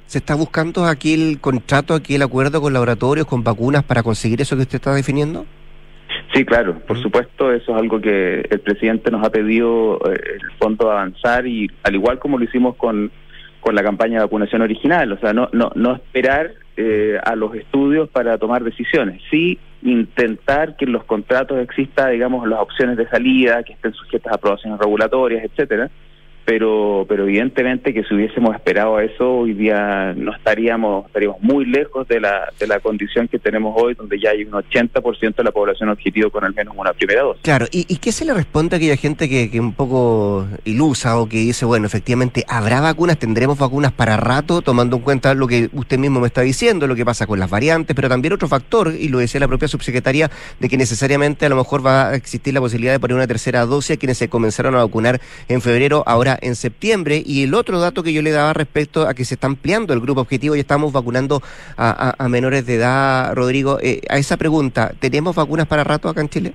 ¿Se está buscando aquí el contrato, aquí el acuerdo con laboratorios, con vacunas para conseguir eso que usted está definiendo? Sí, claro, por supuesto, eso es algo que el presidente nos ha pedido, eh, el fondo avanzar, y al igual como lo hicimos con, con la campaña de vacunación original, o sea, no, no, no esperar eh, a los estudios para tomar decisiones, sí intentar que en los contratos exista, digamos, las opciones de salida, que estén sujetas a aprobaciones regulatorias, etcétera. Pero, pero evidentemente que si hubiésemos esperado a eso, hoy día no estaríamos, estaríamos muy lejos de la de la condición que tenemos hoy, donde ya hay un ochenta por ciento de la población objetivo con al menos una primera dosis. Claro, ¿y, y qué se le responde a aquella gente que, que un poco ilusa o que dice, bueno, efectivamente, habrá vacunas, tendremos vacunas para rato, tomando en cuenta lo que usted mismo me está diciendo, lo que pasa con las variantes, pero también otro factor, y lo decía la propia subsecretaria, de que necesariamente a lo mejor va a existir la posibilidad de poner una tercera dosis a quienes se comenzaron a vacunar en febrero, ahora en septiembre? Y el otro dato que yo le daba respecto a que se está ampliando el grupo objetivo y estamos vacunando a, a, a menores de edad, Rodrigo, eh, a esa pregunta, ¿tenemos vacunas para rato acá en Chile?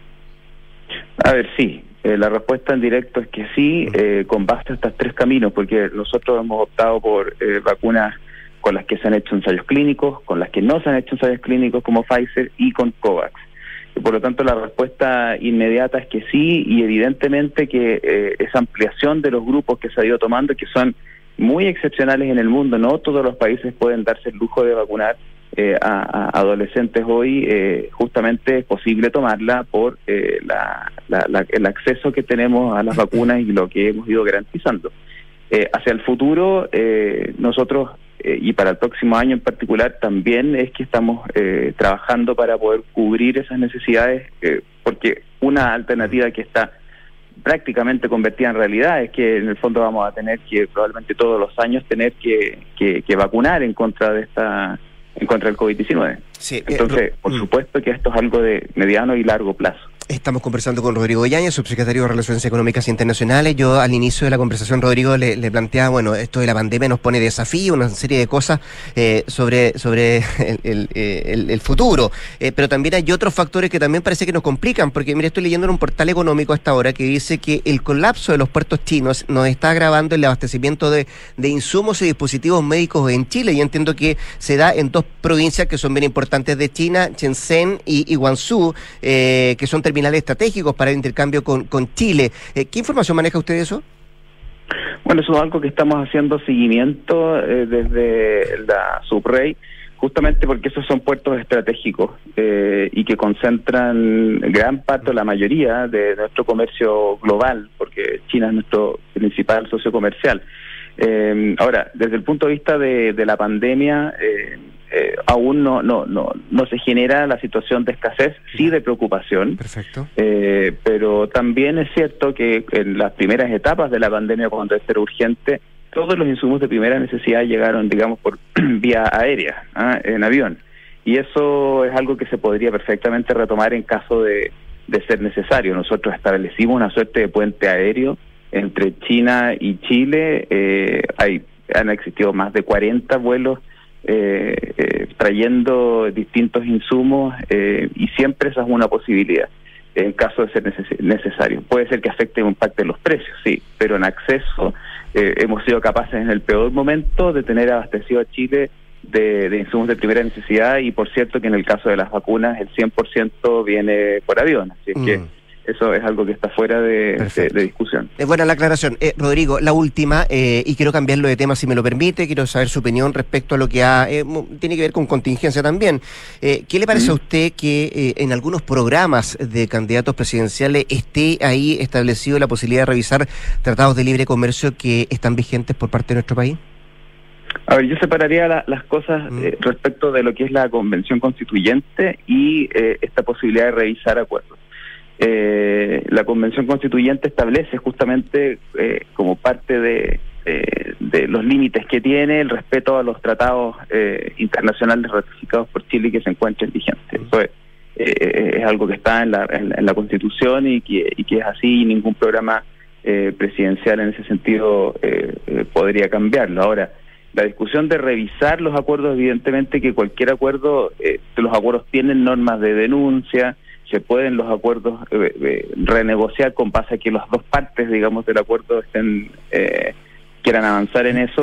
A ver, sí, eh, la respuesta en directo es que sí, eh, con base a estos tres caminos, porque nosotros hemos optado por eh, vacunas con las que se han hecho ensayos clínicos, con las que no se han hecho ensayos clínicos como Pfizer y con COVAX. Por lo tanto, la respuesta inmediata es que sí, y evidentemente que eh, esa ampliación de los grupos que se ha ido tomando, que son muy excepcionales en el mundo, no todos los países pueden darse el lujo de vacunar eh, a, a adolescentes hoy, eh, justamente es posible tomarla por eh, la, la, la, el acceso que tenemos a las vacunas y lo que hemos ido garantizando. Eh, hacia el futuro, eh, nosotros, eh, y para el próximo año en particular, también es que estamos eh, trabajando para poder cubrir esas necesidades, eh, porque una alternativa que está prácticamente convertida en realidad es que en el fondo vamos a tener que probablemente todos los años tener que, que, que vacunar en contra de esta en contra del COVID diecinueve. Sí, Entonces, eh, por supuesto que esto es algo de mediano y largo plazo. Estamos conversando con Rodrigo Yáñez, subsecretario de Relaciones Económicas Internacionales. Yo al inicio de la conversación, Rodrigo, le, le planteaba, bueno, esto de la pandemia nos pone desafío, una serie de cosas eh, sobre sobre el, el, el, el futuro. Eh, pero también hay otros factores que también parece que nos complican, porque mire, estoy leyendo en un portal económico hasta ahora que dice que el colapso de los puertos chinos nos está agravando el abastecimiento de, de insumos y dispositivos médicos en Chile. Y entiendo que se da en dos provincias que son bien importantes de China, Shenzhen y, y Guangzhou, eh, que son terminales estratégicos para el intercambio con, con Chile. Eh, ¿Qué información maneja usted de eso? Bueno, eso es algo que estamos haciendo seguimiento eh, desde la Subrey, justamente porque esos son puertos estratégicos eh, y que concentran gran parte, la mayoría de nuestro comercio global, porque China es nuestro principal socio comercial. Eh, ahora, desde el punto de vista de, de la pandemia, eh, eh, aún no, no no no se genera la situación de escasez, sí de preocupación. Perfecto. Eh, pero también es cierto que en las primeras etapas de la pandemia, cuando esto era urgente, todos los insumos de primera necesidad llegaron, digamos, por vía aérea, ¿ah? en avión. Y eso es algo que se podría perfectamente retomar en caso de, de ser necesario. Nosotros establecimos una suerte de puente aéreo entre China y Chile. Eh, hay han existido más de cuarenta vuelos eh, eh, trayendo distintos insumos eh, y siempre esa es una posibilidad en caso de ser neces- necesario. Puede ser que afecte o impacte los precios, sí, pero en acceso eh, hemos sido capaces en el peor momento de tener abastecido a Chile de, de insumos de primera necesidad, y por cierto que en el caso de las vacunas el cien por ciento viene por avión, así es mm. que eso es algo que está fuera de, de, de discusión. Es buena la aclaración. Eh, Rodrigo, la última, eh, y quiero cambiarlo de tema si me lo permite, quiero saber su opinión respecto a lo que ha, eh, tiene que ver con contingencia también. Eh, ¿Qué le parece ¿Mm? a usted que eh, en algunos programas de candidatos presidenciales esté ahí establecido la posibilidad de revisar tratados de libre comercio que están vigentes por parte de nuestro país? A ver, yo separaría la, las cosas mm. eh, respecto de lo que es la convención constituyente y eh, esta posibilidad de revisar acuerdos. Eh, la Convención Constituyente establece justamente eh, como parte de, eh, de los límites que tiene el respeto a los tratados eh, internacionales ratificados por Chile y que se encuentren vigentes. Eso es, eh, es algo que está en la, en, en la Constitución y que, y que es así, y ningún programa eh, presidencial en ese sentido eh, eh, podría cambiarlo. Ahora, la discusión de revisar los acuerdos, evidentemente que cualquier acuerdo, eh, los acuerdos tienen normas de denuncia, se pueden los acuerdos eh, eh, renegociar con base a que las dos partes, digamos, del acuerdo estén eh, quieran avanzar en eso,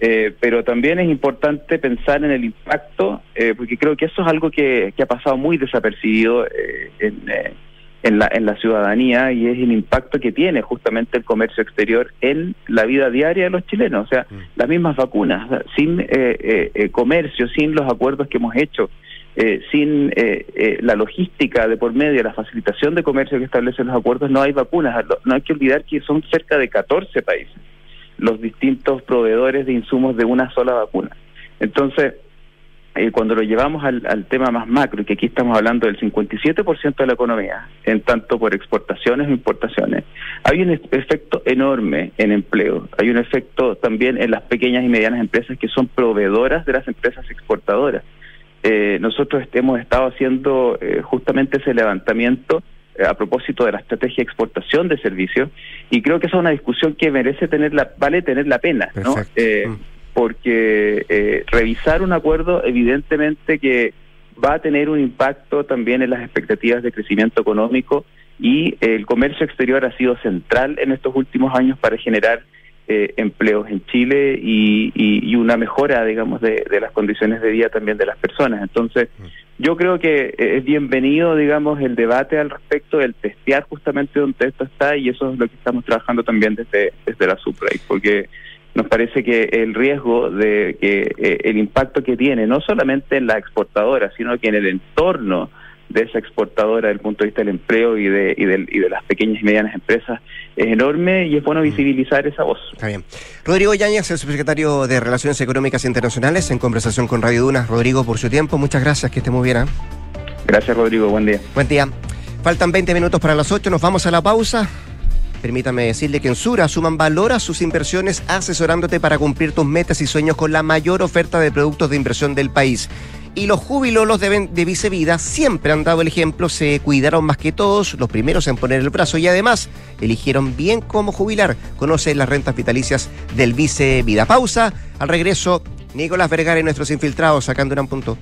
Eh, pero también es importante pensar en el impacto, eh, porque creo que eso es algo que, que ha pasado muy desapercibido eh, en, eh, en, la, en la ciudadanía, y es el impacto que tiene justamente el comercio exterior en la vida diaria de los chilenos. O sea, mm. las mismas vacunas, sin eh, eh, eh, comercio, sin los acuerdos que hemos hecho, eh, sin eh, eh, la logística de por medio, la facilitación de comercio que establecen los acuerdos, no hay vacunas. No hay que olvidar que son cerca de catorce países los distintos proveedores de insumos de una sola vacuna. Entonces, eh, cuando lo llevamos al, al tema más macro, y que aquí estamos hablando del cincuenta y siete por ciento de la economía, en tanto por exportaciones o importaciones, hay un efecto enorme en empleo, hay un efecto también en las pequeñas y medianas empresas que son proveedoras de las empresas exportadoras. Eh, nosotros hemos estado haciendo eh, justamente ese levantamiento a propósito de la estrategia de exportación de servicios, y creo que esa es una discusión que merece tener la, vale tener la pena, ¿no? Eh, mm. Porque eh, revisar un acuerdo evidentemente que va a tener un impacto también en las expectativas de crecimiento económico, y el comercio exterior ha sido central en estos últimos años para generar eh, empleos en Chile y, y, y una mejora, digamos, de, de las condiciones de vida también de las personas. Entonces, yo creo que es bienvenido, digamos, el debate al respecto, el testear justamente donde esto está, y eso es lo que estamos trabajando también desde, desde la SUPRAIC, porque nos parece que el riesgo de que eh, el impacto que tiene, no solamente en la exportadora, sino que en el entorno de esa exportadora desde el punto de vista del empleo y de, y de, y de las pequeñas y medianas empresas, es enorme, y es bueno visibilizar esa voz. Está bien. Rodrigo Yáñez, el subsecretario de Relaciones Económicas Internacionales, en conversación con Radio Duna. Rodrigo, por su tiempo, muchas gracias, que esté muy bien. ¿eh? Gracias, Rodrigo, buen día. Buen día. Faltan veinte minutos para las ocho, nos vamos a la pausa. Permítame decirle que en Sura suman valor a sus inversiones, asesorándote para cumplir tus metas y sueños con la mayor oferta de productos de inversión del país. Y los jubilolos de, de Vicevida siempre han dado el ejemplo, se cuidaron más que todos, los primeros en poner el brazo, y además eligieron bien cómo jubilar. Conoce las rentas vitalicias del Vicevida. Pausa, al regreso, Nicolás Vergara y nuestros infiltrados sacando un punto.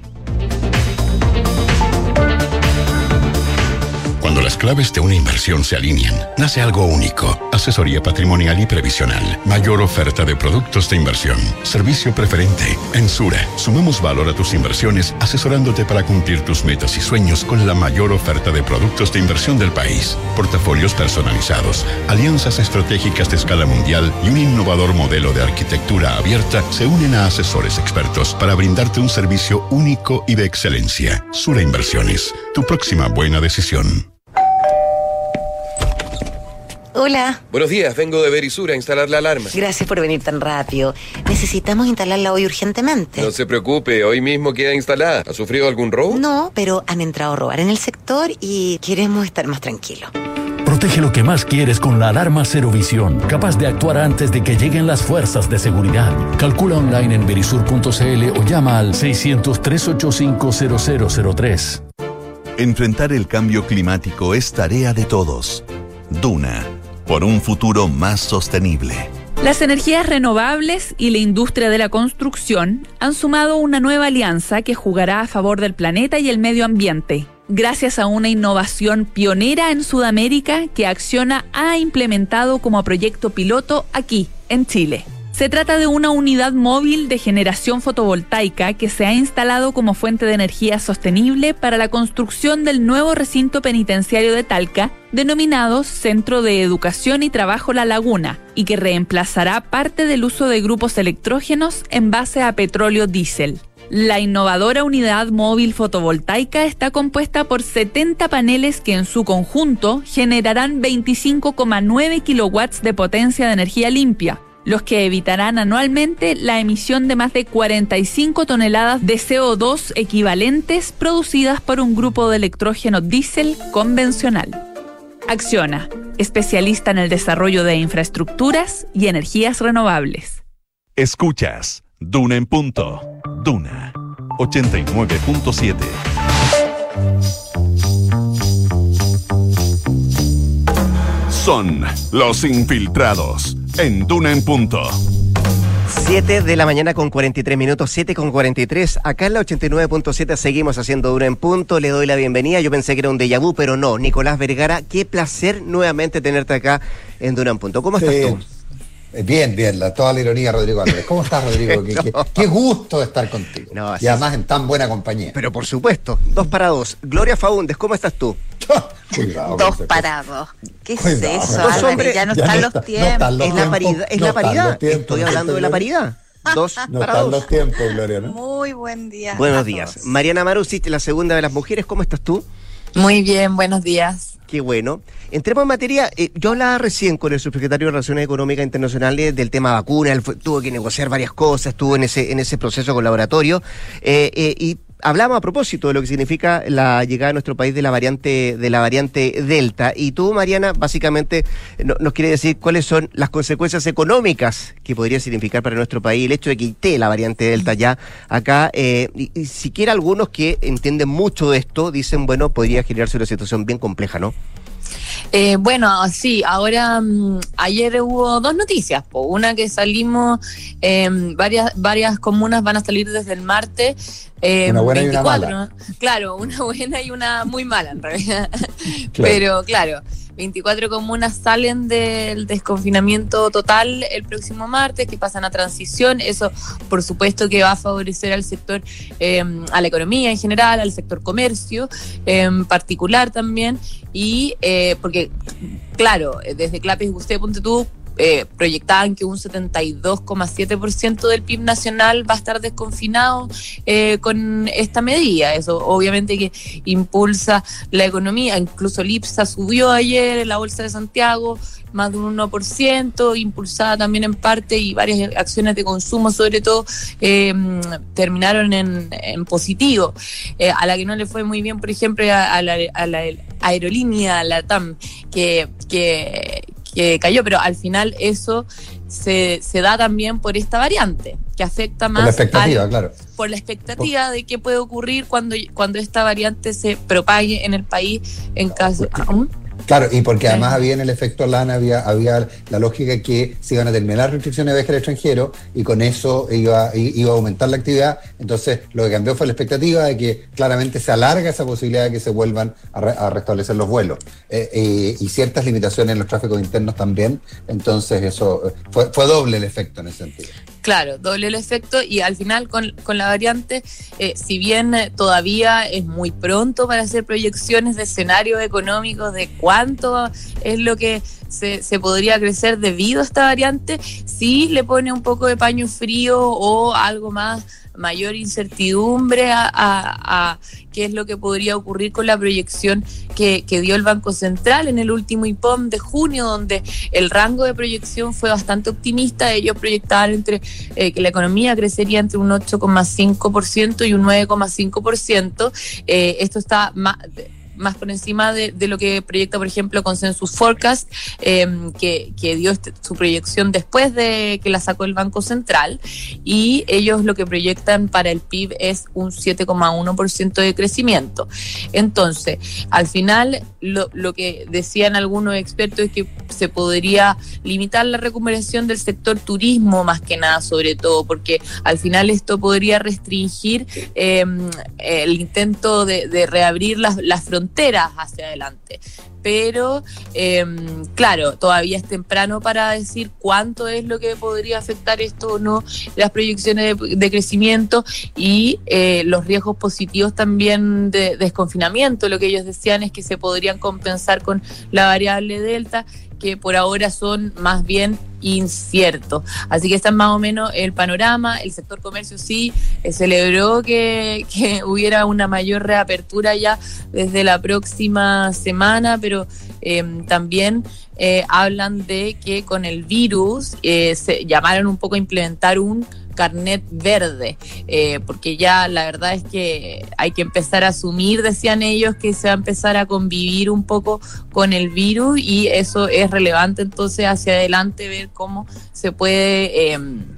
Cuando las claves de una inversión se alinean, nace algo único. Asesoría patrimonial y previsional. Mayor oferta de productos de inversión. Servicio preferente. En Sura, sumamos valor a tus inversiones, asesorándote para cumplir tus metas y sueños con la mayor oferta de productos de inversión del país. Portafolios personalizados, alianzas estratégicas de escala mundial y un innovador modelo de arquitectura abierta se unen a asesores expertos para brindarte un servicio único y de excelencia. Sura Inversiones, tu próxima buena decisión. Hola. Buenos días, vengo de Verisura a instalar la alarma. Gracias por venir tan rápido. Necesitamos instalarla hoy urgentemente. No se preocupe, hoy mismo queda instalada. ¿Ha sufrido algún robo? No, pero han entrado a robar en el sector y queremos estar más tranquilos. Protege lo que más quieres con la alarma Cero Visión, capaz de actuar antes de que lleguen las fuerzas de seguridad. Calcula online en verisur punto c l o llama al seiscientos, trescientos ochenta y cinco, cero cero cero tres. Enfrentar el cambio climático es tarea de todos. Duna, por un futuro más sostenible. Las energías renovables y la industria de la construcción han sumado una nueva alianza que jugará a favor del planeta y el medio ambiente, gracias a una innovación pionera en Sudamérica que Acciona ha implementado como proyecto piloto aquí, en Chile. Se trata de una unidad móvil de generación fotovoltaica que se ha instalado como fuente de energía sostenible para la construcción del nuevo recinto penitenciario de Talca, denominado Centro de Educación y Trabajo La Laguna, y que reemplazará parte del uso de grupos electrógenos en base a petróleo diésel. La innovadora unidad móvil fotovoltaica está compuesta por setenta paneles que en su conjunto generarán veinticinco coma nueve kilowatts de potencia de energía limpia, los que evitarán anualmente la emisión de más de cuarenta y cinco toneladas de C O dos equivalentes producidas por un grupo de electrógeno diésel convencional. Acciona, especialista en el desarrollo de infraestructuras y energías renovables. Escuchas Duna en punto. Duna ochenta y nueve punto siete. Son los infiltrados en Duna en punto. siete de la mañana con cuarenta y tres minutos, siete con cuarenta y tres. Acá en la ochenta y nueve punto siete seguimos haciendo Duna en punto. Le doy la bienvenida. Yo pensé que era un déjà vu, pero no. Nicolás Vergara, qué placer nuevamente tenerte acá en Duna en punto. ¿Cómo estás sí. tú? Bien, bien, la, toda la ironía, Rodrigo Álvarez. ¿Cómo estás, Rodrigo? Qué, no. qué, qué gusto estar contigo. No, y además es. en tan buena compañía. Pero por supuesto, dos para dos. Gloria Faúndez, ¿cómo estás tú? Cuidado, dos para dos. ¿Qué Cuidado, es eso, Álvarez? Hombre, ya no ya están no los está, tiempos. No están los es la paridad. Es no la paridad. Estoy hablando de la paridad. Dos no para están dos. los tiempos, Gloria, ¿no? Muy buen día. Buenos días. Todos. Mariana Marusich, la segunda de las mujeres, ¿cómo estás tú? Muy bien, buenos días. Qué bueno. Entremos en materia. Eh, yo hablaba recién con el subsecretario de Relaciones Económicas Internacionales del tema vacuna. Él fue, tuvo que negociar varias cosas, estuvo en ese en ese proceso colaboratorio. Eh, eh, y hablamos a propósito de lo que significa la llegada a nuestro país de la variante de la variante Delta. Y tú, Mariana, básicamente no, nos quiere decir cuáles son las consecuencias económicas que podría significar para nuestro país el hecho de que esté la variante Delta ya acá. Eh, y, y siquiera algunos que entienden mucho de esto dicen, bueno, podría generarse una situación bien compleja, ¿no? Eh, bueno, sí, ahora um, ayer hubo dos noticias, po. Una que salimos, eh, varias varias comunas van a salir desde el martes. Eh, una buena veinticuatro, y una mala. Claro, una buena y una muy mala en realidad. Claro. Pero claro, veinticuatro comunas salen del desconfinamiento total el próximo martes, que pasan a transición. Eso, por supuesto, que va a favorecer al sector, eh, a la economía en general, al sector comercio en particular también. Y eh, porque, claro, desde Clapes y usted, ponte tú, Eh, proyectaban que un setenta y dos coma siete por ciento del P I B nacional va a estar desconfinado eh, con esta medida. Eso obviamente que impulsa la economía. Incluso el IPSA subió ayer en la Bolsa de Santiago más de un uno por ciento, impulsada también en parte, y varias acciones de consumo sobre todo eh, terminaron en, en positivo. Eh, a la que no le fue muy bien, por ejemplo, a, a, la, a la aerolínea LATAM, que... que que cayó, pero al final eso se, se da también por esta variante, que afecta más... Por la expectativa, al, claro. Por la expectativa de qué puede ocurrir cuando, cuando esta variante se propague en el país en caso... ¿Mm? Claro, y porque además había en el efecto LAN, había, había la lógica que se iban a terminar las restricciones de viaje al extranjero y con eso iba, iba a aumentar la actividad. Entonces lo que cambió fue la expectativa de que claramente se alarga esa posibilidad de que se vuelvan a, re, a restablecer los vuelos eh, eh, y ciertas limitaciones en los tráficos internos también. Entonces eso eh, fue, fue doble el efecto en ese sentido. Claro, doble el efecto, y al final con, con la variante, eh, si bien eh, todavía es muy pronto para hacer proyecciones de escenarios económicos de cuánto es lo que se, se podría crecer debido a esta variante, sí le pone un poco de paño frío o algo más, mayor incertidumbre a, a, a qué es lo que podría ocurrir con la proyección que, que dio el Banco Central en el último I P O M de junio, donde el rango de proyección fue bastante optimista. Ellos proyectaban entre eh, que la economía crecería entre un ocho coma cinco por ciento y un nueve coma cinco por ciento. Eh, esto está más... más por encima de, de lo que proyecta, por ejemplo, Consensus Forecast, eh, que, que dio este, su proyección después de que la sacó el Banco Central, y ellos lo que proyectan para el P I B es un siete coma uno por ciento de crecimiento. Entonces, al final, lo, lo que decían algunos expertos es que se podría limitar la recuperación del sector turismo, más que nada, sobre todo, porque al final esto podría restringir eh, el intento de, de reabrir las, las fronteras hacia adelante. Pero, eh, claro, todavía es temprano para decir cuánto es lo que podría afectar esto o no, las proyecciones de, de crecimiento y eh, los riesgos positivos también de desconfinamiento. Lo que ellos decían es que se podrían compensar con la variable Delta, que por ahora son más bien inciertos. Así que está más o menos el panorama. El sector comercio sí eh, celebró que, que hubiera una mayor reapertura ya desde la próxima semana, pero eh, también eh, hablan de que con el virus eh, se llamaron un poco a implementar un carnet verde, eh, porque ya la verdad es que hay que empezar a asumir, decían ellos, que se va a empezar a convivir un poco con el virus, y eso es relevante entonces hacia adelante ver cómo se puede eh,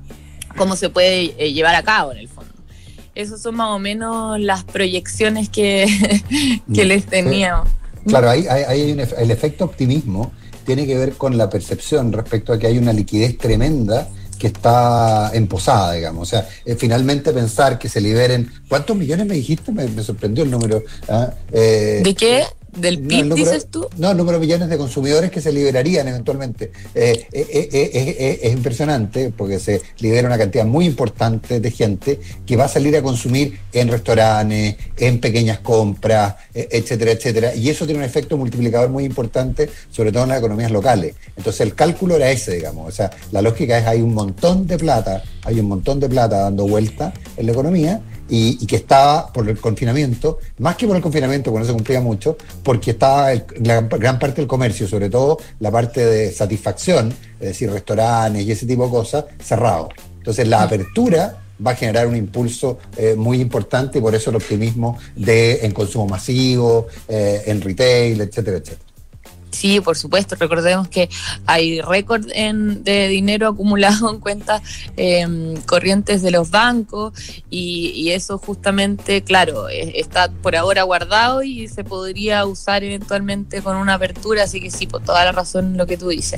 cómo se puede eh, llevar a cabo en el fondo. Esas son más o menos las proyecciones que, que les teníamos. Claro, hay, hay, hay un, el efecto optimismo tiene que ver con la percepción respecto a que hay una liquidez tremenda que está emposada, digamos. O sea, eh, finalmente pensar que se liberen... ¿Cuántos millones me dijiste? Me, me sorprendió el número. ¿Ah? Eh, ¿De qué? ¿Del P I B, no, número, dices tú? No, el número de millones de consumidores que se liberarían eventualmente. Eh, eh, eh, eh, eh, es impresionante porque se libera una cantidad muy importante de gente que va a salir a consumir en restaurantes, en pequeñas compras, eh, etcétera, etcétera. Y eso tiene un efecto multiplicador muy importante, sobre todo en las economías locales. Entonces el cálculo era ese, digamos. O sea, la lógica es hay un montón de plata, hay un montón de plata dando vuelta en la economía, Y, y que estaba por el confinamiento, más que por el confinamiento, porque no se cumplía mucho, porque estaba el, la gran parte del comercio, sobre todo la parte de satisfacción, es decir, restaurantes y ese tipo de cosas, cerrado. Entonces la apertura va a generar un impulso eh, muy importante y por eso el optimismo de en consumo masivo, eh, en retail, etcétera, etcétera. Sí, por supuesto. Recordemos que hay récord en, de dinero acumulado en cuentas eh, corrientes de los bancos y, y eso justamente, claro, está por ahora guardado y se podría usar eventualmente con una apertura, así que sí, por toda la razón en lo que tú dices.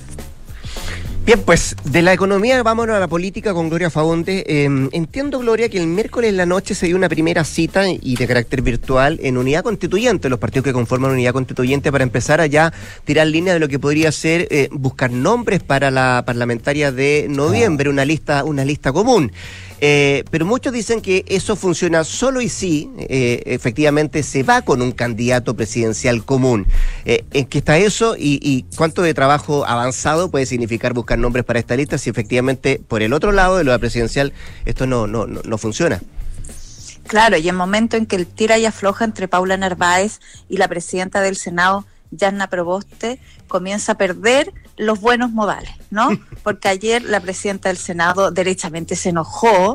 Bien, pues de la economía vámonos a la política con Gloria Faunde. Eh, entiendo, Gloria, que el miércoles en la noche se dio una primera cita y de carácter virtual en Unidad Constituyente, los partidos que conforman Unidad Constituyente, para empezar a ya tirar línea de lo que podría ser eh, buscar nombres para la parlamentaria de noviembre, una lista, una lista común. Eh, pero muchos dicen que eso funciona solo y si eh, efectivamente se va con un candidato presidencial común. Eh, ¿En qué está eso y, y cuánto de trabajo avanzado puede significar buscar nombres para esta lista si efectivamente por el otro lado de lo presidencial esto no, no, no, no funciona? Claro, y el momento en que el tira y afloja entre Paula Narváez y la presidenta del Senado, Yasna Proboste, comienza a perder los buenos modales, ¿no? Porque ayer la presidenta del Senado derechamente se enojó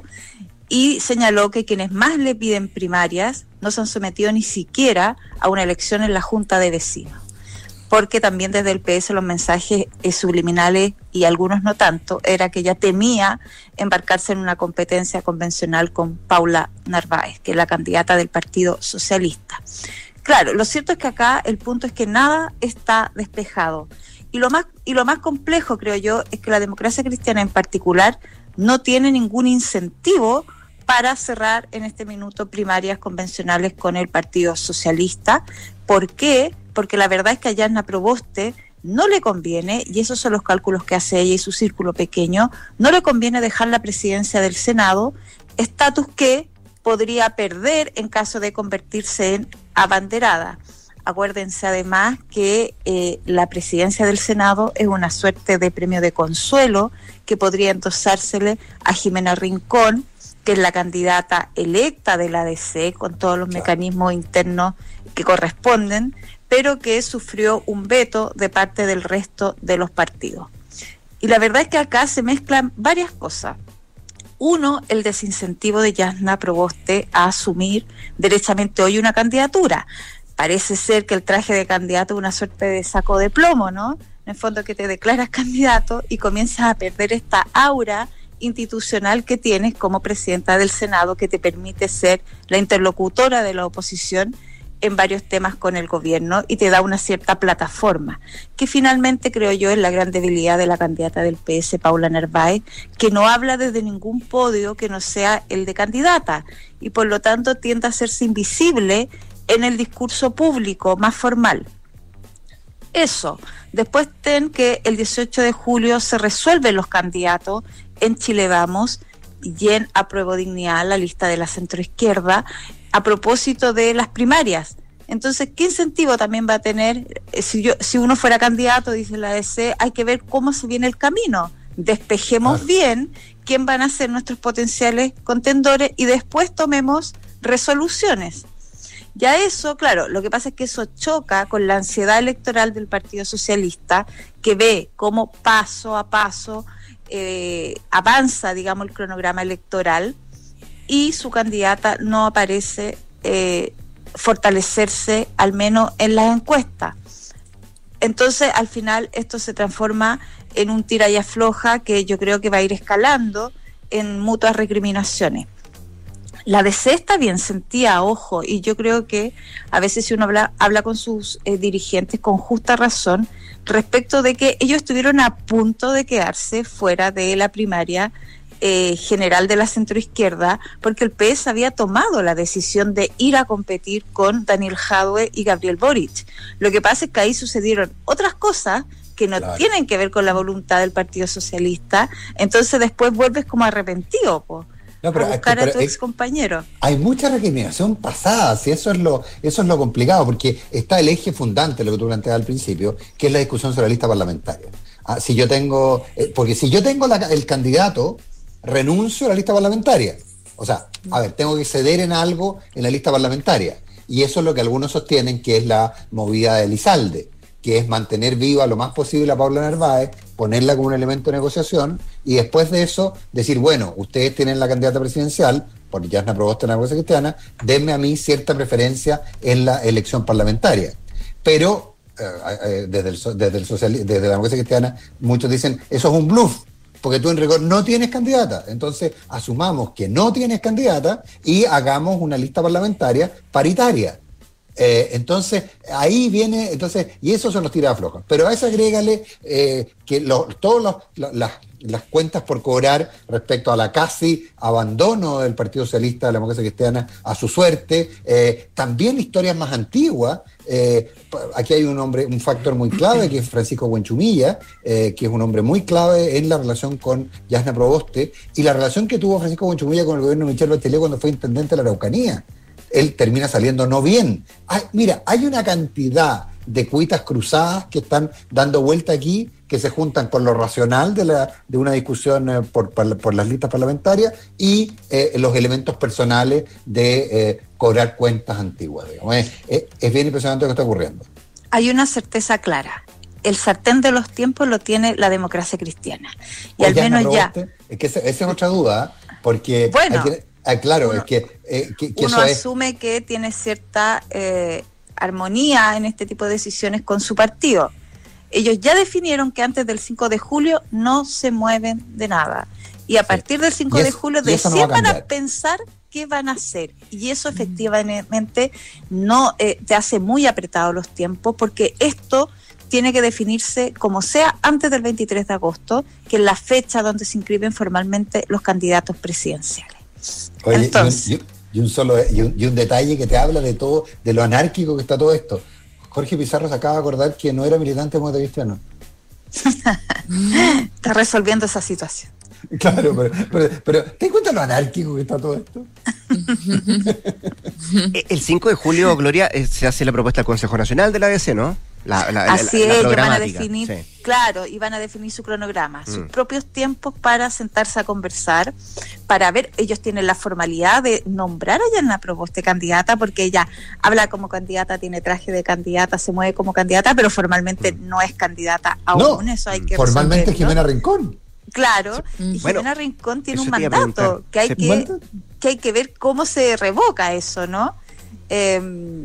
y señaló que quienes más le piden primarias no se han sometido ni siquiera a una elección en la Junta de Vecinos. Porque también desde el P S los mensajes subliminales, y algunos no tanto, era que ella temía embarcarse en una competencia convencional con Paula Narváez, que es la candidata del Partido Socialista. Claro, lo cierto es que acá el punto es que nada está despejado. Y lo más, y lo más complejo, creo yo, es que la democracia cristiana en particular no tiene ningún incentivo para cerrar en este minuto primarias convencionales con el Partido Socialista. ¿Por qué? Porque la verdad es que a Yasna Proboste no le conviene, y esos son los cálculos que hace ella y su círculo pequeño, no le conviene dejar la presidencia del Senado, estatus que podría perder en caso de convertirse en abanderada. Acuérdense además que eh, la presidencia del Senado es una suerte de premio de consuelo que podría endosársele a Jimena Rincón, que es la candidata electa de la A D C, con todos los mecanismos internos que corresponden, pero que sufrió un veto de parte del resto de los partidos. Y la verdad es que acá se mezclan varias cosas. Uno, el desincentivo de Yasna Proboste a asumir derechamente hoy una candidatura. Parece ser que el traje de candidato es una suerte de saco de plomo, ¿no? En el fondo que te declaras candidato y comienzas a perder esta aura institucional que tienes como presidenta del Senado, que te permite ser la interlocutora de la oposición en varios temas con el gobierno y te da una cierta plataforma, que finalmente creo yo es la gran debilidad de la candidata del P S, Paula Narváez, que no habla desde ningún podio que no sea el de candidata y por lo tanto tiende a hacerse invisible en el discurso público más formal. Eso. Después ten que el dieciocho de julio se resuelven los candidatos en Chile Vamos y en Apruebo Dignidad, la lista de la centroizquierda, a propósito de las primarias. Entonces, ¿qué incentivo también va a tener? Si yo, si uno fuera candidato, dice la A D C, hay que ver cómo se viene el camino. Despejemos ah. bien quién van a ser nuestros potenciales contendores y después tomemos resoluciones. Ya eso, claro, lo que pasa es que eso choca con la ansiedad electoral del Partido Socialista, que ve cómo paso a paso eh, avanza, digamos, el cronograma electoral y su candidata no aparece eh, fortalecerse, al menos en las encuestas. Entonces, al final, esto se transforma en un tira y afloja que yo creo que va a ir escalando en mutuas recriminaciones. La D C está bien sentía, ojo, y yo creo que a veces si uno habla, habla con sus eh, dirigentes con justa razón respecto de que ellos estuvieron a punto de quedarse fuera de la primaria eh, general de la centroizquierda, porque el P S había tomado la decisión de ir a competir con Daniel Jadwe y Gabriel Boric. Lo que pasa es que ahí sucedieron otras cosas que no claro. tienen que ver con la voluntad del Partido Socialista, entonces después vuelves como arrepentido, po, no, pero, a buscar pero, a tu ex compañero. Hay mucha recriminación pasada, si eso es lo eso es lo complicado, porque está el eje fundante, lo que tú planteabas al principio, que es la discusión sobre la lista parlamentaria. Ah, si yo tengo, eh, porque si yo tengo la, el candidato, renuncio a la lista parlamentaria. O sea, a ver, tengo que ceder en algo en la lista parlamentaria. Y eso es lo que algunos sostienen que es la movida de Elizalde, que es mantener viva lo más posible a Paula Narváez, ponerla como un elemento de negociación, y después de eso decir, bueno, ustedes tienen la candidata presidencial, porque ya es una propuesta de la Democracia Cristiana, denme a mí cierta preferencia en la elección parlamentaria. Pero eh, eh, desde, el, desde, el social, desde la Democracia Cristiana muchos dicen, eso es un bluff, porque tú en rigor no tienes candidata. Entonces asumamos que no tienes candidata y hagamos una lista parlamentaria paritaria. Eh, entonces, ahí viene, entonces, y eso son los tiradas flojas. Pero a eso agrégale eh, que lo, todas lo, las, las cuentas por cobrar respecto a la casi abandono del Partido Socialista de la Democracia Cristiana a su suerte, eh, también historias más antiguas. Eh, aquí hay un hombre, un factor muy clave que es Francisco Buenchumilla, eh, que es un hombre muy clave en la relación con Yasna Proboste, y la relación que tuvo Francisco Buenchumilla con el gobierno de Michelle Bachelet cuando fue intendente de la Araucanía. Él termina saliendo no bien. Ay, mira, hay una cantidad de cuitas cruzadas que están dando vuelta aquí, que se juntan con lo racional de, la, de una discusión eh, por, por, por las listas parlamentarias y eh, los elementos personales de eh, cobrar cuentas antiguas. Digamos. Es, es, es bien impresionante lo que está ocurriendo. Hay una certeza clara. El sartén de los tiempos lo tiene la Democracia Cristiana. Y o al menos ya... Es que esa, esa es otra duda, porque... Bueno... Hay que, Ah, claro, uno, es que, eh, que, que uno eso asume es... que tiene cierta eh, armonía en este tipo de decisiones con su partido. Ellos ya definieron que antes del cinco de julio no se mueven de nada. Y a sí. partir del cinco de julio recién no van a pensar qué van a hacer. Y eso efectivamente no eh, te hace muy apretado los tiempos, porque esto tiene que definirse como sea antes del veintitrés de agosto, que es la fecha donde se inscriben formalmente los candidatos presidenciales. Oye, Entonces, y, un, y, un solo, y, un, y un detalle que te habla de todo, de lo anárquico que está todo esto. Jorge Pizarro se acaba de acordar que no era militante demócrata cristiano. Está resolviendo esa situación. Claro, pero, pero, pero ¿te das cuenta lo anárquico que está todo esto? El cinco de julio, Gloria, se hace la propuesta del Consejo Nacional de la A D C, ¿no? La, la, Así la, la es, ellos van a definir, sí. claro, y van a definir su cronograma, mm. sus propios tiempos para sentarse a conversar, para ver, ellos tienen la formalidad de nombrar a Yasna Proboste candidata, porque ella habla como candidata, tiene traje de candidata, se mueve como candidata, pero formalmente mm. no es candidata aún, no, eso hay que formalmente es Jimena Rincón. Claro, y bueno, Jimena Rincón tiene un mandato que hay que, que hay que ver cómo se revoca eso, ¿no? Eh,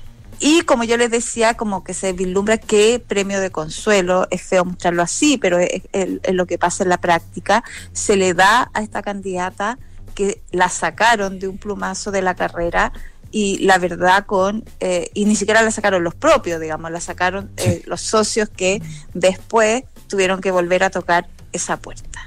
Y como yo les decía, como que se vislumbra que premio de consuelo, es feo mostrarlo así, pero es, es, es lo que pasa en la práctica, se le da a esta candidata que la sacaron de un plumazo de la carrera, y la verdad con, eh, y ni siquiera la sacaron los propios, digamos, la sacaron eh, los socios que después tuvieron que volver a tocar esa puerta.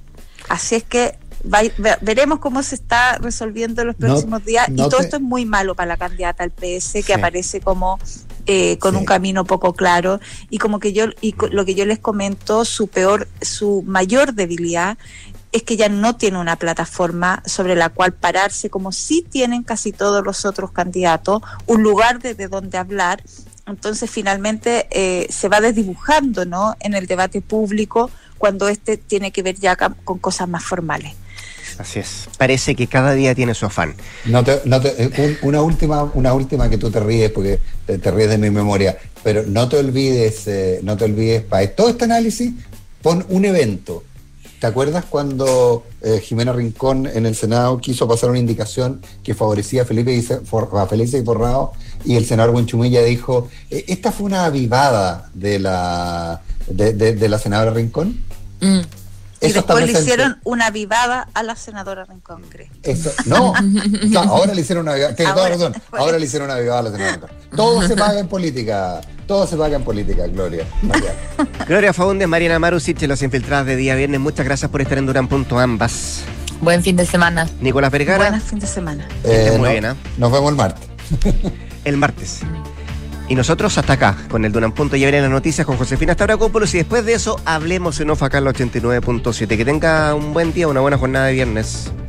Así es que Va, veremos cómo se está resolviendo en los próximos no, días no y todo te... esto es muy malo para la candidata al P S, que sí. aparece como eh, con sí. un camino poco claro, y como que yo y lo que yo les comento, su peor su mayor debilidad es que ya no tiene una plataforma sobre la cual pararse, como sí tienen casi todos los otros candidatos, un lugar desde donde hablar. Entonces finalmente eh, se va desdibujando, ¿no?, en el debate público, cuando este tiene que ver ya con cosas más formales. Así es. Parece que cada día tiene su afán. No te, no te, un, una última, una última que tú te ríes porque te, te ríes de mi memoria, pero no te olvides, eh, no te olvides, para todo este análisis, pon un evento. ¿Te acuerdas cuando eh, Jimena Rincón en el Senado quiso pasar una indicación que favorecía a Felipe y For, a Felice y Forrado, y el senador Buenchumilla dijo, eh, esta fue una avivada de la de, de, de la senadora Rincón? Mm. Y después le hicieron una avivada a la senadora Rincón, creo. Eso, no, ahora le hicieron una avivada, tiene toda razón, ahora le hicieron una avivada a la senadora Rincón. Todo se paga en política, todo se paga en política, Gloria. Gloria Faúndez, Mariana Marusic, Los Infiltrados de día viernes. Muchas gracias por estar en Duna en Punto ambas. Buen fin de semana. Nicolás Vergara. Buen fin de semana. Eh, muy no, bien, ¿eh? Nos vemos el martes. El martes. Y nosotros hasta acá, con el Duna en Punto. Ya vienen las noticias con Josefina Stavrakopoulos. Y después de eso, hablemos en off acá en la ochenta y nueve punto siete. Que tenga un buen día, una buena jornada de viernes.